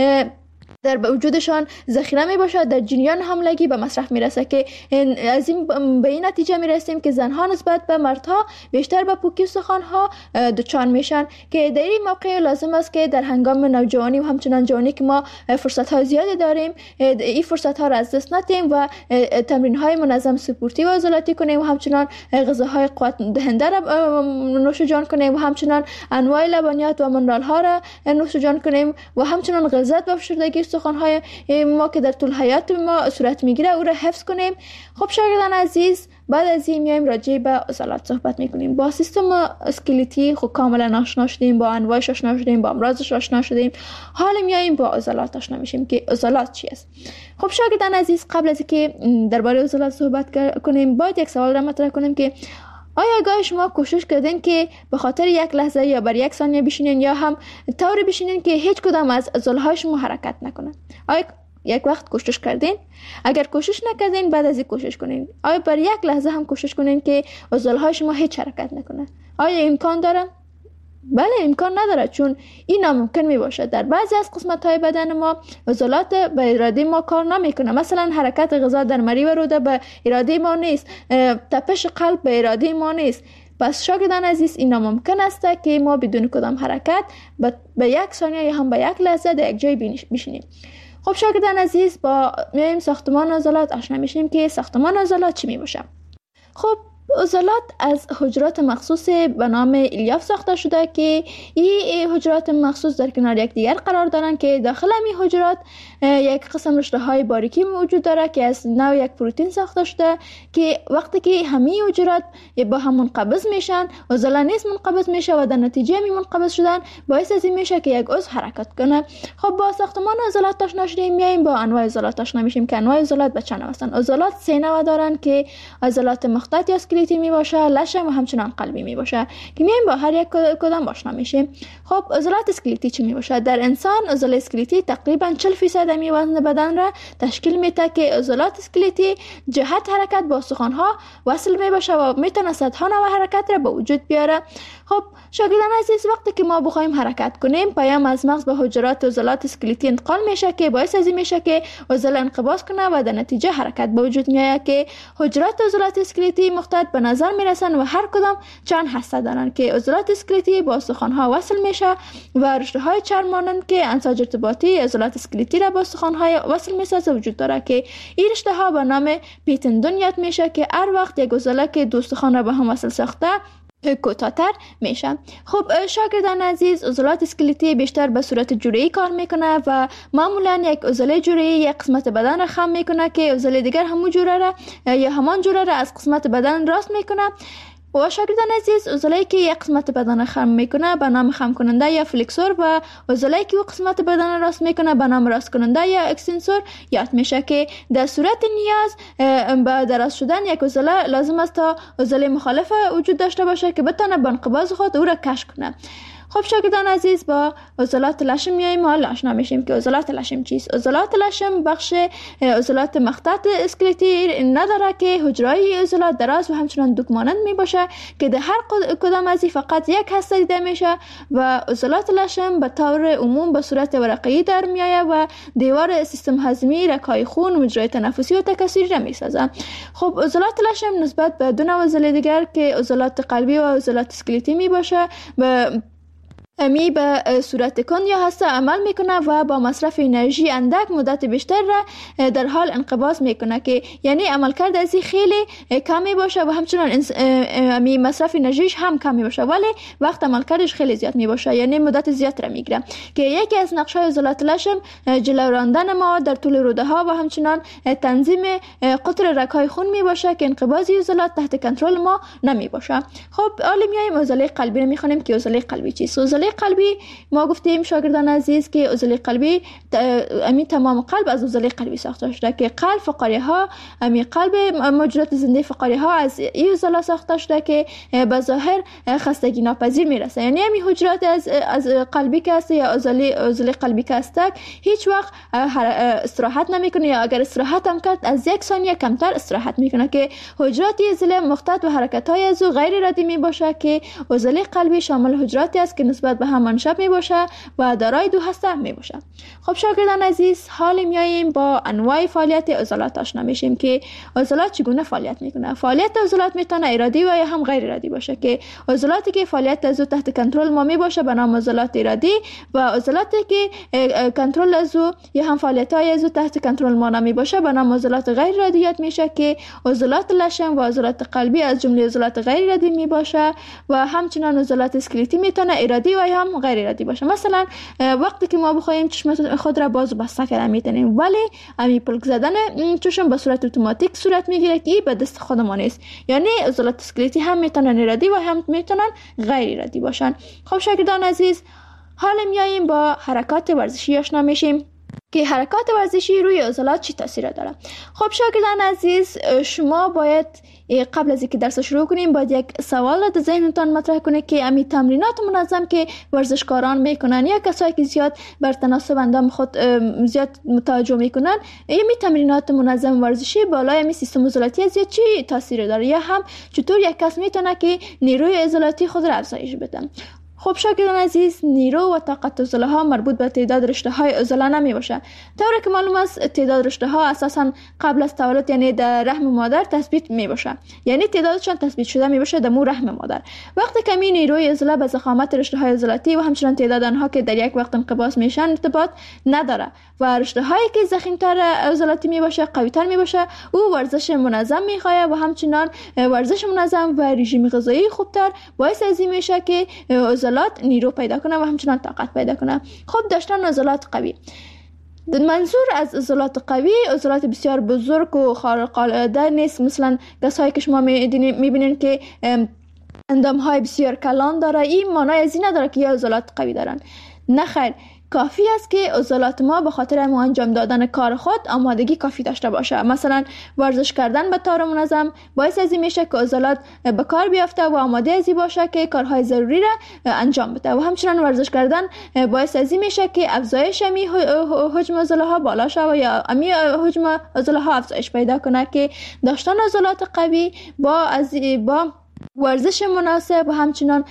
در وجودشان ذخیره می باشد در جریان حاملگی به مصرف می رسه که از این به این نتیجه می رسیم که زنها نسبت به مردها بیشتر به پوکی استخوان ها دچار میشن که در این موقع لازم است که در هنگام نوجوانی و همچنان جوانی که ما فرصت های زیادی داریم این فرصت ها را از دست ندیم و تمرین های منظم سپورتی و عضلاتی کنیم و همچنان غذاهای قوت دهنده را نوش جان کنیم و همچنان انواع لبنیات و منرال ها را نوش جان کنیم و همچنان غلظت و فشردگی استخوان های ما که در طول حیات ما صورت میگیره او را حفظ کنیم. خب شاگردان عزیز، بعد از این میایم راجع به عضلات صحبت میکنیم. با سیستم اسکلتی خب کاملا آشنا شدیم، با انواعش آشنا شدیم، با امراضش آشنا شدیم. حالا میایم با عضلات آشنا میشیم که عضلات چی است. خب شاگردان عزیز، قبل از اینکه درباره عضلات صحبت کنیم باید یک سوال را مطرح کنیم که آیا گاهی شما کوشش کردین که به خاطر یک لحظه یا بر یک ثانیه بشینین یا هم طوری بشینین که هیچ کدام از عضلهای شما حرکت نکنه؟ آیا یک وقت کوشش کردین؟ اگر کوشش نکردین بعد از این کوشش کنین. آیا بر یک لحظه هم کوشش کنین که عضلهای شما هیچ حرکت نکنه؟ آیا امکان داره؟ بله امکان نداره، چون این ناممکن می باشه. در بعضی از قسمت های بدن ما عضلات به اراده ما کار نمیکنه. مثلا حرکت غذا در مری و روده به اراده ما نیست، تپش قلب به اراده ما نیست. پس شاگردان عزیز، این ناممکن است که ما بدون کدام حرکت به یک ثانیه یا هم به یک لحظه در یک جای بشینیم. خب شاگردان عزیز، با میایم ساختمان عضلات آشنا میشیم که ساختمان عضلات چی می باشه. خب عضلات از حجرات مخصوص به نام الیاف ساخته شده که این حجرات مخصوص در کنار یکدیگر قرار دارند که داخل این حجرات یک قسم رشته های باریکی موجود داره که از نوع یک پروتئین ساخته شده که وقتی که همه حجرات با هم منقبض میشن، عضله نیز منقبض میشه و در نتیجه می منقبض شدن باعث از این میشه که یک عضو حرکت کنه. خب با ساختمان عضلات آشنا شدیم، میایم با انواع عضلات آشنا میشیم که انواع عضلات به چند نوع هستند. عضلات 3 نوع دارن که عضلات مخطط یا اسکلتی می باشه، لشم و همچنان قلبی می باشه که میایم با هر یک کدام آشنا میشیم. خب عضلات اسکلتی چی می باشه؟ در انسان عضله اسکلتی تقریبا 40% می وزن بدن را تشکیل میده که عضلات اسکلتی جهت حرکت با استخوان‌ها وصل می باشه و میتونه صدها نوع حرکت را به وجود بیاره. خب شاگردان عزیز، وقتی که ما بخوایم حرکت کنیم پیام از مغز به حجرات عضلات اسکلتی انتقال میشه که باعث از این میشه که عضله انقباض کنه و در نتیجه حرکت به وجود میاد که حجرات عضلات اسکلتی مخطط به نظر میرسن و هر کدام چند هسته دارن که عضلات اسکلتی با استخوان‌ها وصل میشه و رشته‌های چرم مانند که انساج ارتباطی عضلات اسکلتی را با استخوان‌های وصل میسازه وجود داره که این رشته‌ها به نام پی تندون یاد میشه که هر وقت یک عضله که دو استخوان را به هم وصل ساخته کوتاه‌تر میشه. خب شاگردان عزیز، عضلات اسکلتی بیشتر به صورت جوری کار میکنه و معمولا یک عضله جوری یک قسمت بدن را خم میکنه که عضله دیگر همون جوره را یا همان جوره را از قسمت بدن راست میکنه. و شاگردان عزیز، عضله‌ای که یک قسمت بدن خم میکنه به نام خم کننده یا فلکسور و عضله‌ای که قسمت بدن راست میکنه به نام راست کننده یا اکستنسور یاد میشه که در صورت نیاز به دراز شدن یک عضله لازم است تا عضله مخالف وجود داشته باشه که بتونه به انقباض خود او را کش کنه. خب شاگردان عزیز، با عضلات لشم میایم حالا آشنا میشیم که عضلات لشم چیست. عضلات لشم بخش عضلات مخطط اسکلتی نداره که حجرهای عضلات دراز و همچنان دوک مانند میباشه که در هر کدام از فقط یک هسته دیده میشه و عضلات لشم به طور عموم به صورت ورقه‌ای در میآید و دیوار سیستم هضمی، رگ‌های خون، مجرای تنفسی و تکثری را میسازه. خب عضلات لشم نسبت به دو نوع عضله دیگر که عضلات قلبی و عضلات اسکلتی میباشه امی به صورت کند یا هسته عمل میکنه و با مصرف انرژی اندک مدت بیشتر را در حال انقباض میکنه که یعنی عملکرد ازی خیلی کمی باشه و همچنان امی مصرف انرژیش هم کمی باشه ولی وقت عملکردش خیلی زیاد میباشه، یعنی مدت زیاد را میگیره که یکی از نقش‌های عضلات لشم جلو راندن مواد در طول روده ها و همچنان تنظیم قطر رگ‌های خون میباشه که انقباض عضلات تحت کنترل ما نمیباشه. خب حالا میایم عضله قلبی رو میخونیم که عضله قلبی چیست. عضله قلبی ما گفتیم شاگردان عزیز که عضله قلبی امی تمام قلب از عضله قلبی ساخته شده که قلب فقاریه ها امی قلب موجودات زنده فقاریه ها از این عضله ساخته شده که به ظاهر خستگی ناپذیر میرسه، یعنی امی حجرات از قلبی که هست یا عضله قلبی که هست هیچ وقت استراحت نمیکنه یا اگر استراحت هم کرد از 1 ثانیه کمتر استراحت میکنه که حجرات عضله مخطط و حرکت های از غیر ارادی میباشه که عضله قلبی شامل حجراتی است که نسبت به هم منشأ میباشه و دارای دو هسته میباشه. خب شاگردان عزیز، حال میاییم با انواع فعالیت عضلات آشنا میشیم که عضلات چگونه فعالیت میکنه. فعالیت عضلات میتونه ارادی و یا هم غیر ارادی باشه که عضلاتی که فعالیت از تحت کنترل ما میباشه به نام عضلات ارادی و عضلاتی که کنترل از یا هم فعالیت های از تحت کنترل ما نمیباشه به نام عضلات غیر ارادیات میشه که عضلات لشم و عضلات قلبی از جمله عضلات غیر ارادی میباشه و همچنان عضلات اسکلتی میتونه ارادی و یا هم غیر ارادی باشه. مثلا وقتی که ما بخوایم چشم خود را باز و بسته کردن میتونیم ولی امی پلک زدن چشم به صورت اتوماتیک صورت میگیره که به دست خودمان است، یعنی عضلات اسکلتی هم میتونن ارادی و هم میتونن غیر ارادی باشن. خب شاگردان عزیز، حالا میاییم با حرکات ورزشی آشنا میشیم که حرکات ورزشی روی عضلات چی تاثیر داره. خب شاگردان عزیز، شما باید قبل از اینکه درس شروع کنیم باید یک سوال در ذهنتان مطرح کنید که امی تمرینات منظم که ورزشکاران میکنن یا کسایی که زیاد بر تناسب اندام خود زیاد متوجه میکنن، امی تمرینات منظم ورزشی بالای امی سیستم عضلاتی زیاد چی تاثیر داره یا هم چطور یک کس میتونه که نیروی عضلاتی خود را افزایش بده. خب شاگردان عزیز، نیرو و طاقت عضله ها مربوط به تعداد رشته های عضله نمی باشه. طوری که معلوم است تعداد رشته ها اساسا قبل از تولد یعنی در رحم مادر تثبیت می باشه، یعنی تعدادشان تثبیت شده می باشه در مو رحم مادر. وقتی که می نیروی عضله به ضخامت رشته های عضلاتی و همچنین تعداد آنها که در یک وقت انقباض میشن ارتباط نداره و رشته هایی که ضخیم‌تر عضلاتی می باشه قوی تر می باشه، او ورزش منظم می خواهد و همچنین ورزش منظم و رژیم غذایی خوبتر باعث از این میشه که عضلات نیرو پیدا کنه و همچنان طاقت پیدا کنه. خب داشتن عضلات قوی، منظور از عضلات قوی عضلات بسیار بزرگ و خارق العاده نیست، مثلا کسایی که شما میبینین که اندام های بسیار کلان داره، این معنی از این نداره که یا عضلات قوی دارن. نه خیر، کافی است که عضلات ما به خاطر انجام دادن کار خود آمادگی کافی داشته باشه. مثلا ورزش کردن به طور منظم باعث از این میشه که عضلات به کار بیافته و آماده از این باشه که کارهای ضروری را انجام بده و همچنین ورزش کردن باعث از این میشه که افزایش حجم عضله ها بالا شه و یا حجم عضله ها افزایش پیدا کنه که داشتن عضلات قوی با ورزش مناسب و همچنین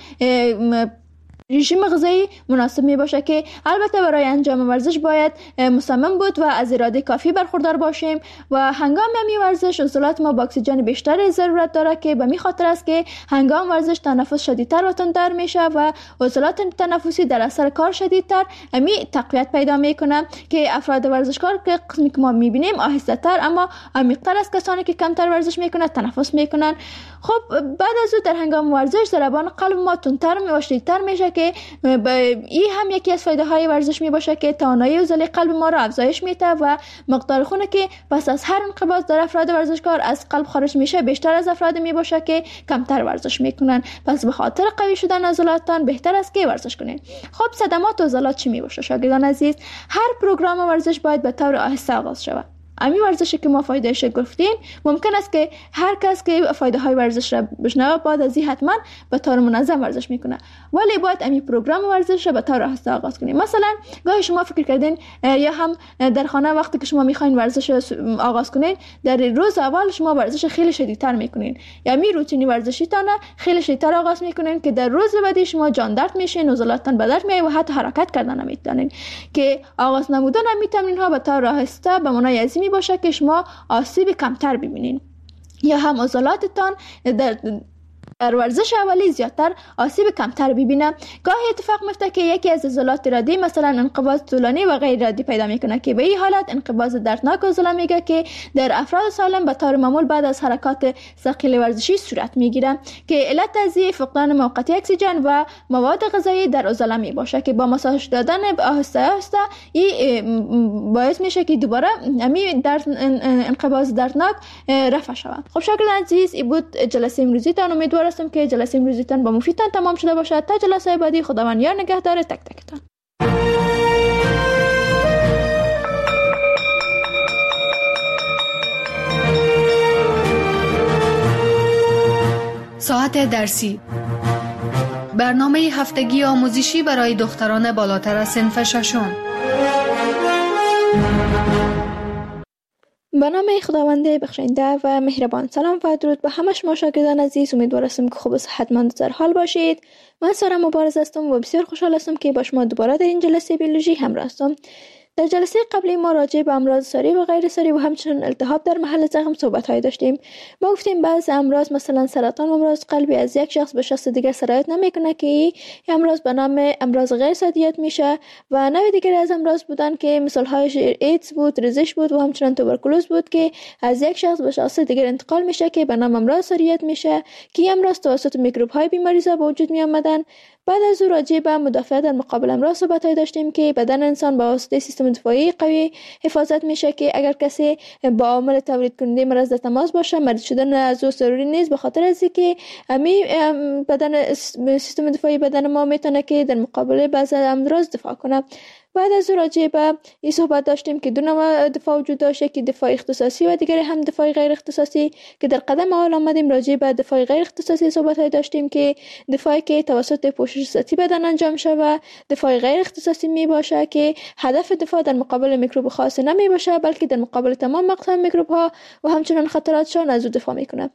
رژیم غذایی مناسب می باشه که البته برای انجام ورزش باید مصمم بود و از اراده کافی برخوردار باشیم و هنگام می ورزش عضلات ما با اکسیژن بیشتر ضرورت داره که به می خاطر است که هنگام ورزش تنفس شدیدتر و تندتر میشه و عضلات تنفسی در اثر کار شدیدتر می تقویت پیدا میکنه که افراد ورزشکار که قسمی که ما میبینیم آهسته تر اما عمیق‌تر از کسانی که کمتر ورزش میکنن تنفس میکنن. خب بعد از او در هنگام ورزش ضربان قلب ما تندتر و شدیدتر میشه که این هم یکی از فایده های ورزش می باشه که توانایی عضله قلب ما را افزایش میده و مقدار خون که پس از هر انقباض در افراد ورزشکار از قلب خارج میشه بیشتر از افراد می باشه که کمتر ورزش میکنن. پس به خاطر قوی شدن عضلاتتان بهتر است که ورزش کنید. خب صدمات عضلات چی می باشه شاگردان عزیز؟ هر پروگرام ورزش باید به طور آهسته آغاز شود. امی ورزشی که ما فایدهش گفتیم ممکن است که هر کس که فایده های ورزش را بشنوه بعد از این حتما به طور منظم ورزش میکنه، ولی باید امی پروگرام ورزش را به طور آهسته آغاز کنیم. مثلا گاهی شما فکر کردین یا هم در خانه وقتی که شما میخواین ورزش آغاز کنین در روز اول شما ورزش خیلی شدیدتر میکنین یا می روتینی ورزشی تان خیلی شدیدتر آغاز میکنین که در روز بعدی شما جان درد میشین، عضلاتتان به درد میاد و حتی حرکت کردن نمیتونین. که آغاز نمودن امی تمرین ها به طور آهسته به معنای از این باشه که شما آسیب کمتر ببینین یا هم عضلاتتان در ورزش اولی زیادتر آسیب کمتر ببینه. گاهی اتفاق میفته که یکی از عضلات ردی مثلا انقباض طولانی و غیر ردی پیدا میکنه که به این حالت انقباض دردناک عضله میگه که در افراد سالم به طور معمول بعد از حرکات ثقیل ورزشی صورت میگیره که علت از فقدان موقتی اکسیژن و مواد غذایی در عضله می باشه که با ماساژ دادن آهسته آهسته این باعث میشه که دوباره همین انقباض دردناک رفع شود. خب شاگردان عزیز، این بود جلسه امروزیتان. امیدوارم که جلسه امروزیتان با مفیدتان تمام شده باشد. تا جلسه بعدی خداوند یار نگهدار تک تکتان. ساعت درسی، برنامه هفتگی آموزشی برای دختران بالاتر از صنف ششم. به نام خداوند بخشنده و مهربان. سلام و درود به همه شما شاگردان عزیز. امیدوارم که خوب و صحتمند در حال باشید. من سارا مبارز هستم و بسیار خوشحال هستم که با شما دوباره در این جلسه بیولوژی همراه هستم. در جلسه قبلی ما راجع به امراض ساری و غیر ساری و همچنین التهاب در محل زخم صحبت‌های داشتیم. ما گفتیم بعضی امراض مثلا سرطان و امراض قلبی از یک شخص به شخص دیگر سرایت نمیکنه که این امراض به نام امراض غیر سادیت میشه و نوع دیگر از امراض بودن که مثال‌هایش ایدز بود، ریزش بود و همچنین توبرکولوز بود که از یک شخص به شخص دیگر انتقال میشه که به نام امراض ساریت میشه که امراض توسط میکروب‌های بیماریزا به وجود میآمدن. بعد از او راجع به مدافعت در مقابل امراض صحبت‌های داشتیم که بدن انسان با واسطه سیستم دفاعی قوی حفاظت میشه که اگر کسی با عامل تولید کننده مرض در تماس باشه مریض شدن از او ضروری نیست، به خاطر از اینکه بدن سیستم دفاعی بدن ما میتونه که در مقابل بعضی امراض دفاع کنه. بعد از او راجع به این صحبت داشتیم که دو نوع دفاع وجود داشته که دفاع اختصاصی و دیگری هم دفاع غیر اختصاصی که در قدم اول آمدیم راجع به دفاع غیر اختصاصی صحبت داشتیم که دفاعی که توسط پوشش سطحی بدن انجام شده و دفاع غیر اختصاصی می باشه که هدف دفاع در مقابل میکروب خاص نمی باشه بلکه در مقابل تمام اقسام میکروب ها و همچنین خطراتشان از او دفاع میکنه.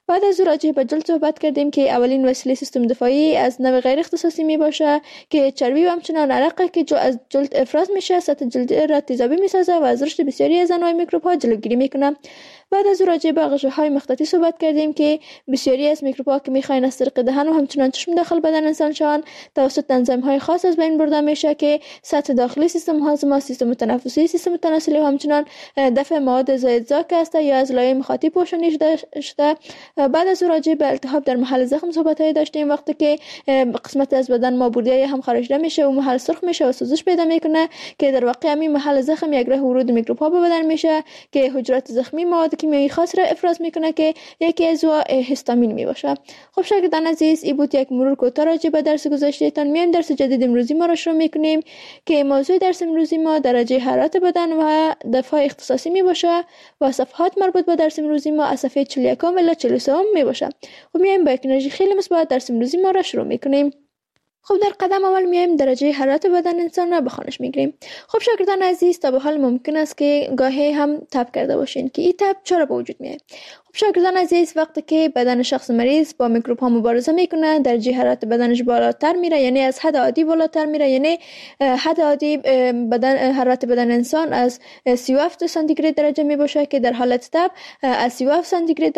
بعد از راجع به جلد صحبت کردیم که اولین وسیله سیستم دفاعی از نوع غیر اختصاصی می باشه که چربی و همچنان عرق که از جلد افراز میشه، سطح جلد را تیزابی میسازه و از رشد بسیاری از انواع میکروب ها جلوگیری میکنه. بعد از راجع به غشاهای مخططی صحبت کردیم که بسیاری از میکروب ها که میخواین از طریق دهن و همچنان چشم داخل بدن انسان شوند توسط انزیم های خاص از بین برده میشه که سطح داخلی سیستم هاضمه، سیستم تنفسی، سیستم تناسلی و همچنان دفع مواد زائدزا است یا از لایه مخاطی پوشانده شده. بعد از راجع به التهاب در محل زخم صحبت های داشتیم، وقتی که قسمت از بدن ما بردیا هم خارجیده میشه و محل سرخ میشه و سوزش پیدا میکنه که در واقع همین محل زخم یک راه ورود میکروب ها به بدن میشه که حجرات زخمی مواد کیمیایی خاص را افراز میکنه که یکی از هیستامین می باشه. خب شاگردان عزیز، این بود یک مرور کوتاه راجع به درس گذشتهتان. میایم درس جدید امروزی ما را شروع میکنیم که موضوع درس امروزی ما درجه حرارت بدن و دفاع اختصاصی می باشه و صفحات مربوط به درس امروزی ما از صفحه 41 الی 43 می باشه. خب میایم با یک انرژی خیلی مثبت درس امروزی ما را شروع میکنیم. خب در قدم اول میایم درجه حرارت بدن انسان را به خوانش میگیریم. خب شاگردان عزیز، تا به حال ممکن است که گاهی هم تب کرده باشین که این تب چرا به وجود میاد. خب شاگردان عزیز، وقتی که بدن شخص مریض با میکروب ها مبارزه میکنه درجه حرارت بدنش بالاتر میره، یعنی از حد عادی بالاتر میره. یعنی حد عادی حرارت بدن انسان از 37 سانتیگراد درجه میباشه که در حالت تب از 37 سانتیگراد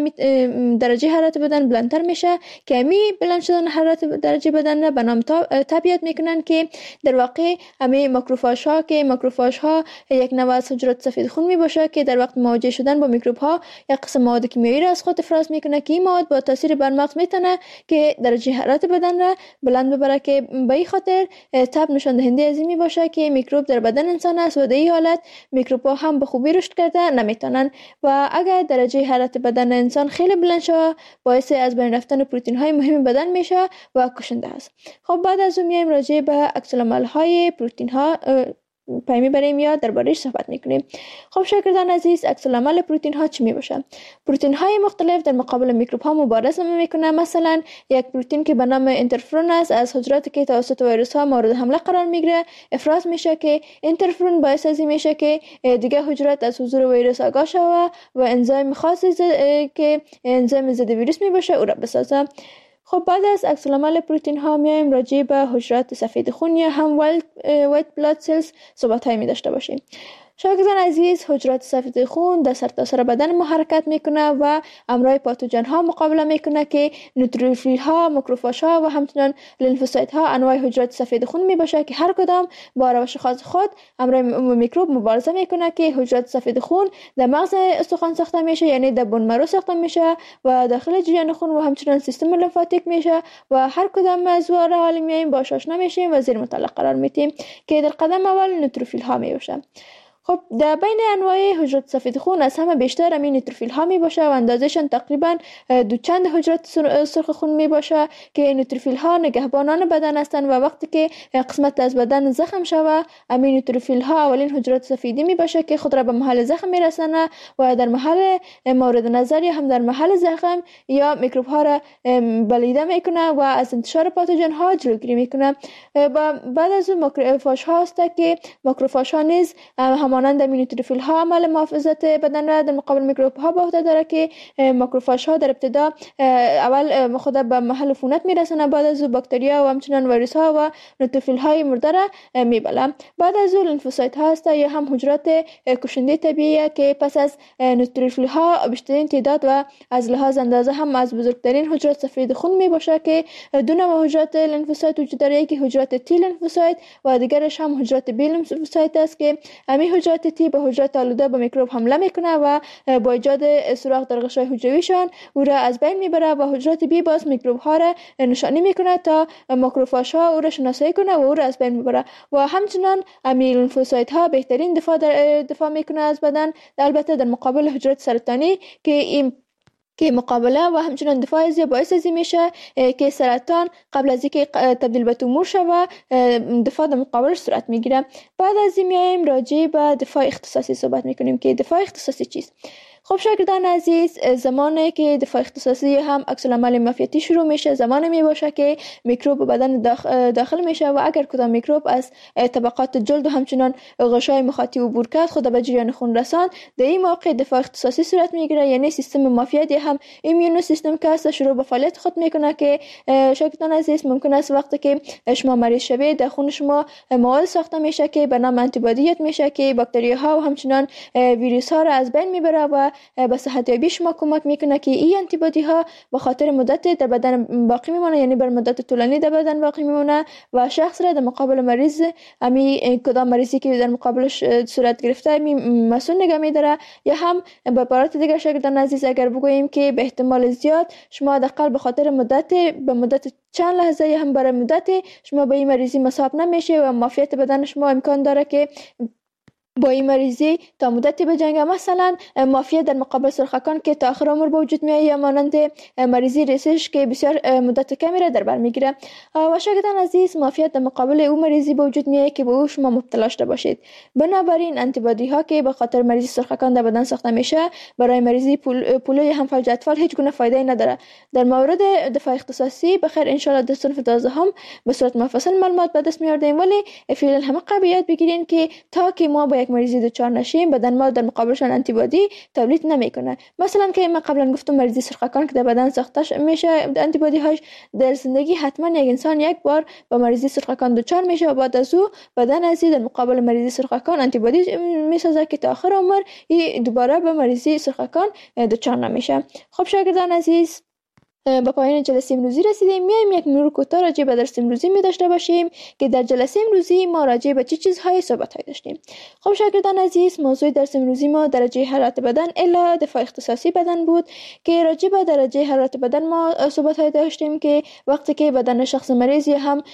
درجه حرارت بدن بلندتر میشه که امی بلند شدن حرارت درجه بدن به نام تب یاد میکنن که در واقع امی ماکروفاژ ها که ماکروفاژ ها یک نوع از حجرات سفید خون میباشه که در وقت مواجه شدن با میکروب ها یک قسم مواد کیمیایی را از خود افراز میکنه که این مواد با تاثیر بر مغز میتونه که درجه حرارت بدن را بلند ببره که به این خاطر تب نشان دهنده از این میباشه که میکروب در بدن انسان است و در این حالت میکروب ها هم به خوبی رشد کرده نمیتونن و اگر درجه حرارت بدن انسان خیلی بلند شود باعث از بین رفتن پروتئین های مهم بدن میشه و کشنده است. خب بعد از اون میایم راجع به عکس العمل های پروتئین ها پیمی بریم یا درباره‌اش صحبت میکنیم. خب شاگردان عزیز، عکس العمل پروتئین ها چی میباشه؟ پروتئین های مختلف در مقابل میکروب ها مبارزه میکنه. مثلا یک پروتئین که به نام اینترفرون است از حجراتی که توسط ویروس ها مورد حمله قرار میگیره افراز میشه که اینترفرون باعث از این میشه که دیگه حجرات از حضور ویروس آگاه شوه و انزیم خاصی که انزیم ضد ویروس میباشه او را بسازه. خب بعد از عکس العمل پروتئین ها میایم راجع به حجرات سفید خون یا هم وایت بلاد سلز صحبت های می داشته باشیم. شاگردان عزیز، حجرات سفید خون در سرتاسر بدن ما حرکت میکنه و امراض پاتوژن ها مقابله میکنه که نوتروفیل ها، ماکروفاژ ها و همچنین لیمفوسایت ها انواع حجرات سفید خون میباشه که هر کدام با روش خاص خود امراض میکروب مبارزه میکنه که حجرات سفید خون در مغز استخوان ساخته میشه، یعنی در بون مرو ساخته میشه و داخل جریان خون و همچنین سیستم لیمفاتیک میشه و هر کدام از واره حالی میایم باش آشنا میشیم و زیر مطالعه قرار میدیم که در قدم اول نوتروفیل ها میباشه. خب در بین انواع حجرات سفید خون از همه بیشتر امین نوتروفیل ها می باشه و اندازهشان تقریبا دو چند حجرات سرخ خون می باشه که نوتروفیل ها نگهبانان بدن هستند و وقتی که قسمت از بدن زخم شوه امین نوتروفیل ها اولین حجرات سفیدی می باشه که خود را به محل زخم می رسانه و در محل مورد نظر یا هم در محل زخم یا میکروب ها را بلیده می کنه و از انتشار پاتوژن ها جلوگیری می کنه. بعد از اون ماکروفاژ ها است که ماکروفاژ ها نیز مانند نوتروفیل ها عمل محافظت بدن را در مقابل میکروب ها به عهده داره که ماکروفاژ ها در ابتدا اول خود به محل عفونت میرسونه، بعد از باکتریا و همچنین ویروس ها و نوتروفیل های مرده را میبلن. بعد از لیمفوسایت ها است یا هم حجرات کشنده طبیعی که پس از نوتروفیل ها بیشترین تعداد و از لحاظ اندازه هم از بزرگترین حجرات سفید خون میباشه که دو نوع حجرات لیمفوسایت وجود داره، یکی حجرات تی لیمفوسایت و دیگرش هم حجرات بی لیمفوسایت است که حجرات تی به حجرات آلوده به میکروب حمله میکنه و با ایجاد سوراخ در غشای حجرویشان او را از بین میبره و حجرات بی باز میکروب ها را نشانی میکنه تا ماکروفاژ ها او را شناسایی کنه و او را از بین میبره و همچنین لیمفوسایت ها بهترین دفاع میکنه از بدن، البته در مقابل حجرات سرطانی که مقابله و همچنین دفاع از باعث از میشه که سرطان قبل از اینکه تبدیل به تومور شود دفاع در مقابلش صورت میگیره. بعد از این میایم راجع به دفاع اختصاصی صحبت میکنیم که دفاع اختصاصی چیست. خب شاگردان عزیز، زمانی که دفاع اختصاصی هم عکس العمل معافیتی شروع میشه، زمانی می باشه که میکروب به بدن داخل میشه و اگر کدام میکروب از طبقات جلد و همچنان غشای مخاطی عبور کرد خود به جریان خون رساند، در این موقع دفاع اختصاصی صورت میگیره. یعنی سیستم معافیتی هم ایمیون سیستم که است شروع به فعالیت خود میکنه که شاگردان عزیز ممکن است وقتی که شما مریض شوید در خون شما مواد ساخته میشه که به نام آنتیبادی میشه که باکتری ها و همچنان ویروس ها را از بین میبره و به صحت یابی شما کمک میکنه که این آنتیبادی ها به خاطر مدت در بدن باقی میمونه، یعنی بر مدت طولانی در بدن باقی میمونه و شخص را در مقابل مریض کدام مریضی که در مقابلش صورت گرفته مسئول نگه میداره. یا هم به عبارت دیگر شاگردان عزیز اگر بگوییم که به احتمال زیاد شما حداقل به خاطر مدت چند لحظه یا هم برای مدت شما به این مریضی مصاب نمیشه و معافیت بدن شما امکان داره که با این مریضی تا مدتی بجنگه. مثلا معافیت در مقابل سرخکان که تا آخر عمر به وجود میاد یا مانند مریضی ریسش که بسیار مدت کمی را در بر میگیره. و شاگردان عزیز معافیت در مقابل او مریضی به وجود میاد که به او شما مبتلا شده باشید. بنابراین آنتیبادی ها که به خاطر مریضی سرخکان در بدن ساخته میشه برای مریضی پولو یا هم فلج اطفال هیچ گونه فایده نداره. در مورد دفاع اختصاصی بخیر ان شاء الله در صنف 12 هم به صورت مفصل معلومات به دست میاریم، ولی فعلا همه قبیات بگیرین که تا که ما با یک مریضی دچار نشیم بدن ما در مقابلشان آنتیبادی تولید نمیکنه. مثلا که من قبلا گفتم مریضی سرخکان که در بدن ساخته میشه آنتیبادی هاش در زندگی حتما یک انسان یک بار با مریضی سرخکان دچار میشه و بعد از او بدن از در مقابل مریضی سرخکان آنتیبادی میسازه که تا آخر عمر دوباره به مریضی سرخکان دچار نمیشه. خب شاگردان عزیز، به پایان جلسه امروزی رسیدیم. میایم یک مرور کوتاه راجع به درس امروزی می داشته باشیم که در جلسه امروزی ما راجع به چه چیزهای صحبت داشتیم. خب شاگردان عزیز، موضوع درس امروزی ما درجه حرارت بدن الا دفاع اختصاصی بدن بود که راجع به درجه حرارت بدن ما صحبت داشتیم که وقتی که بدن شخص مریض یا هم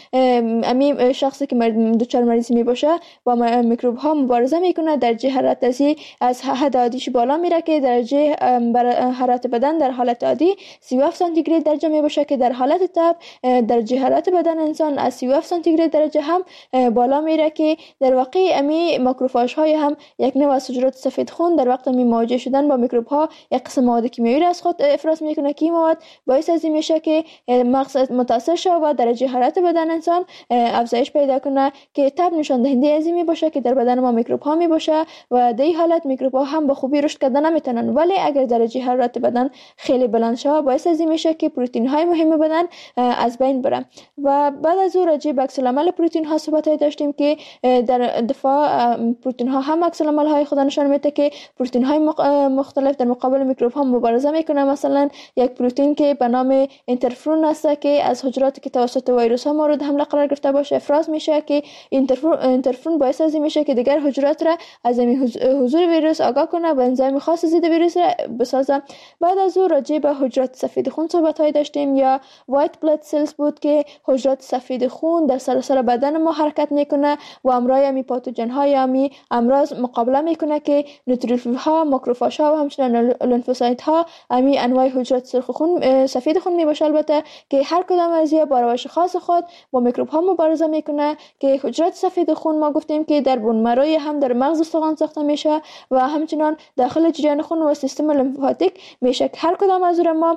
امی شخصی که دچار مریضی می باشه با میکروب ها مبارزه میکنه، درجه حرارت از حد عادیش بالا میره که درجه حرارت بدن در حالت عادی 37 سانتیگراد درجه می باشه که در حالت تب درجه حرارت بدن انسان از 37 سانتیگراد درجه هم بالا میره که در واقع امی ماکروفاژ های هم یک نوع از حجرات سفید خون در وقت مواجه شدن با میکروب ها یک قسم مواد کیمیایی از خود افراز میکنه که این مواد باعث از این میشه که مغز متاثر شه و درجه حرارت بدن انسان افزایش پیدا کنه که تب نشان دهنده از این می باشه که در بدن ما میکروب ها می باشه و در این حالت میکروب ها هم به خوبی رشد کردن نمیتونن. ولی اگر درجه حرارت بدن خیلی بلند شه باعث از این میشه که پروتئین های مهم بدن از بین بره. و بعد از اون راجع به عکس العمل پروتئین ها صحبت داشتیم که در دفاع پروتئین ها هم عکس العمل های خود نشان میده که پروتئین های مختلف در مقابل میکروب ها مبارزه میکنه. مثلا یک پروتئین که به نام اینترفرون است که از حجراتی که توسط ویروس ها مورد حمله قرار گرفته باشه افراز میشه که اینترفرون باعث از این میشه که دیگر حجرات را از حضور ویروس آگاه کنه و انزایم خاص ضد ویروس را بسازه. بعد از اون راجع به حجرات سفید خون صحبت داشتیم یا وایت بلاد سلز بود که حجرات سفید خون در سراسر بدن ما حرکت میکنه و امراض امی پاتوژن های امی امراض مقابله میکنه که نوتروفیل ها، ماکروفاژ ها و همچنین لنفوسایت ها امی انواع حجرات سرخ خون سفید خون میباشه. البته که هر کدام از اینها با روش خاص خود با میکروب ها مبارزه میکنه که حجرات سفید خون ما گفتیم که در بون مروی هم در مغز استخوان ساخته میشه و همچنین داخل جریان خون و سیستم لمفاتیک میشه. هر کدام از ما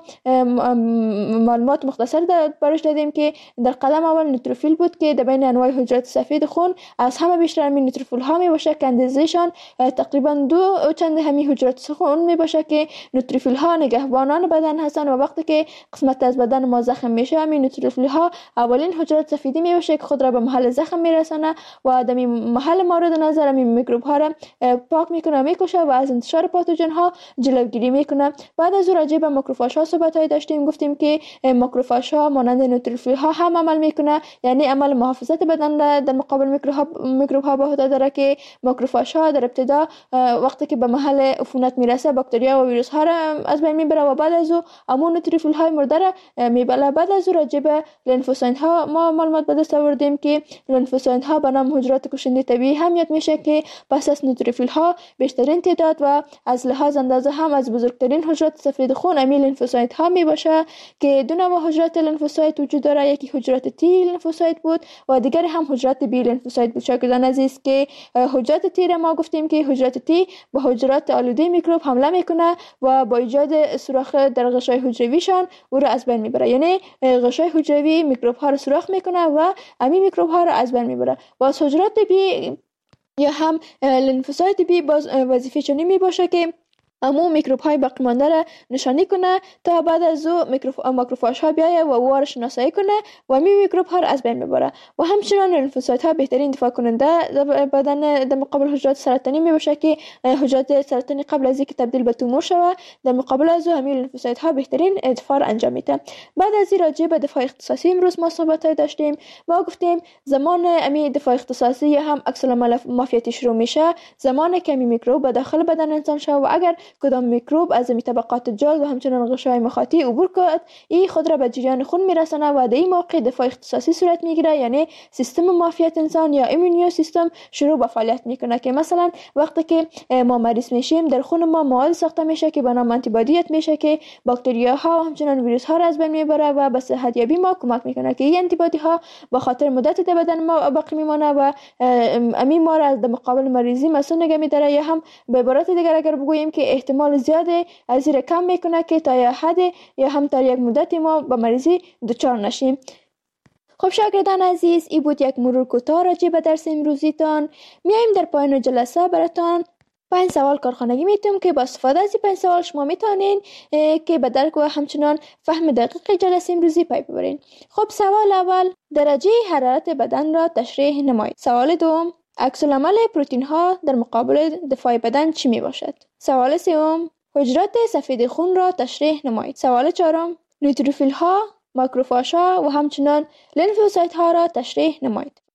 معلومات مختصر برش دادیم که در قدم اول نوتروفیل بود که در بین انواع حجرات سفید خون از همه بیشتر همین نوتروفیل ها می باشه که اندازه‌شان تقریبا 2 چند همین حجرات خون می باشه که نوتروفیل ها نگهبانان بدن هستند و وقتی که قسمت از بدن ما زخم میشه همین نوتروفیل ها اولین حجرات سفیدی می باشه که خود را به محل زخم میرسانه و در محل مورد نظر همین میکروب ها را پاک میکنه میکشه و از انتشار پاتوژن ها جلوگیری میکنه. بعد از راجع به ماکروفاژ ها صحبت داشتیم، گفتیم که ماکروفاژ ها مانند نوتروفیل ها هم عمل میکنه، یعنی عمل محافظت بدن در مقابل میکروب ها به عهده داره که ماکروفاژ ها در ابتدا وقتی که به محل عفونت میرسه باکتریا و ویروس ها را از بین میبره و بعد از او همون نوتروفیل های مرده را میبله. بعد از او راجع به لنفوسایت ها ما معلومات به دست آوردیم که لنفوسایت ها به نام حجرات کشنده طبیعی هم یاد میشه که پس از نوتروفیل ها بیشترین تعداد و از لحاظ اندازه هم از بزرگترین حجرات سفید خون امی لنفوسایت ها میباشه میشه که دو نوع حجرات لنفوسایت وجود داره. یکی حجرات تی لنفوسایت بود و دیگر هم حجرات بی لنفوسایت بود. شاگردان عزیز که حجرات تی را ما گفتیم که حجرات تی به حجرات آلوده میکروب حمله میکنه و با ایجاد سوراخ در غشای حجرویشان او را از بین میبره. یعنی غشای حجروی میکروب ها را سوراخ میکنه و امی میکروب ها را از بین میبره. باز حجرات بی یا هم لنفوسایت بی باز وظیفه چنین می باشه که امو میکروب های باقی مانده را نشانی کنه تا بعد از او ماکروفاژ ها بیایه و او را شناسایی کنه و می میکروب ها را از بین ببره. و همچنان لنفوسایت ها بهترین دفاع کننده بدن در مقابل حجرات سرطانی می باشه که حجرات سرطانی قبل از اینکه تبدیل به تومور شود در مقابل از او همین لنفوسایت ها بهترین دفاع را انجام میده. بعد از این راجع به دفاع اختصاصی امروز ما صحبت داشتیم. ما گفتیم زمان امی دفاع اختصاصی هم عکس العمل مافیتی شروع میشه زمانی که امی میکروب به داخل بدن انسان شود و اگر کدام میکروب از طبقات جلد و همچنان غشای مخاطی عبور کند این خود را به جریان خون میرسانه و در این موقع دفاع اختصاصی صورت میگیره. یعنی سیستم معافیت انسان یا ایمونیو سیستم شروع به فعالیت میکنه که مثلا وقتی که ما مریض میشیم در خون ما مواد ساخته میشه که به نام آنتیبادی میشه که باکتریاها و همچنان ویروس ها را از بین میبره و به صحت یابی ما کمک میکنه که این آنتیبادی ها به خاطر مدت در بدن ما باقی میمانه و امی ما را در مقابل مریضی مسئول نگه میداره. یا هم به عبارت دیگر اگر بگوییم که احتمال زیاده از این کم میکنه که تا یه حد یا هم تا یک مدت ما به مریضی دچار نشیم. خب شاگردان عزیز این بود یک مرور کوتاه راجع به درس امروزیتان. میایم در پایان جلسه براتان 5 سوال کارخانگی میتونم که با استفاده از این 5 سوال شما میتونین که به درک و همچنان فهم دقیق جلسه امروزی پی ببرین. خب سوال اول درجه حرارت بدن را تشریح نمایید. سوال دوم عکس العمل پروتئین ها در مقابل دفاع بدن چی می باشد؟ سوال سوم حجرات سفید خون را تشریح نمایید. سوال چهارم نیوتروفیل ها، ماکروفاژ ها و همچنان لنفوسایت ها را تشریح نمایید.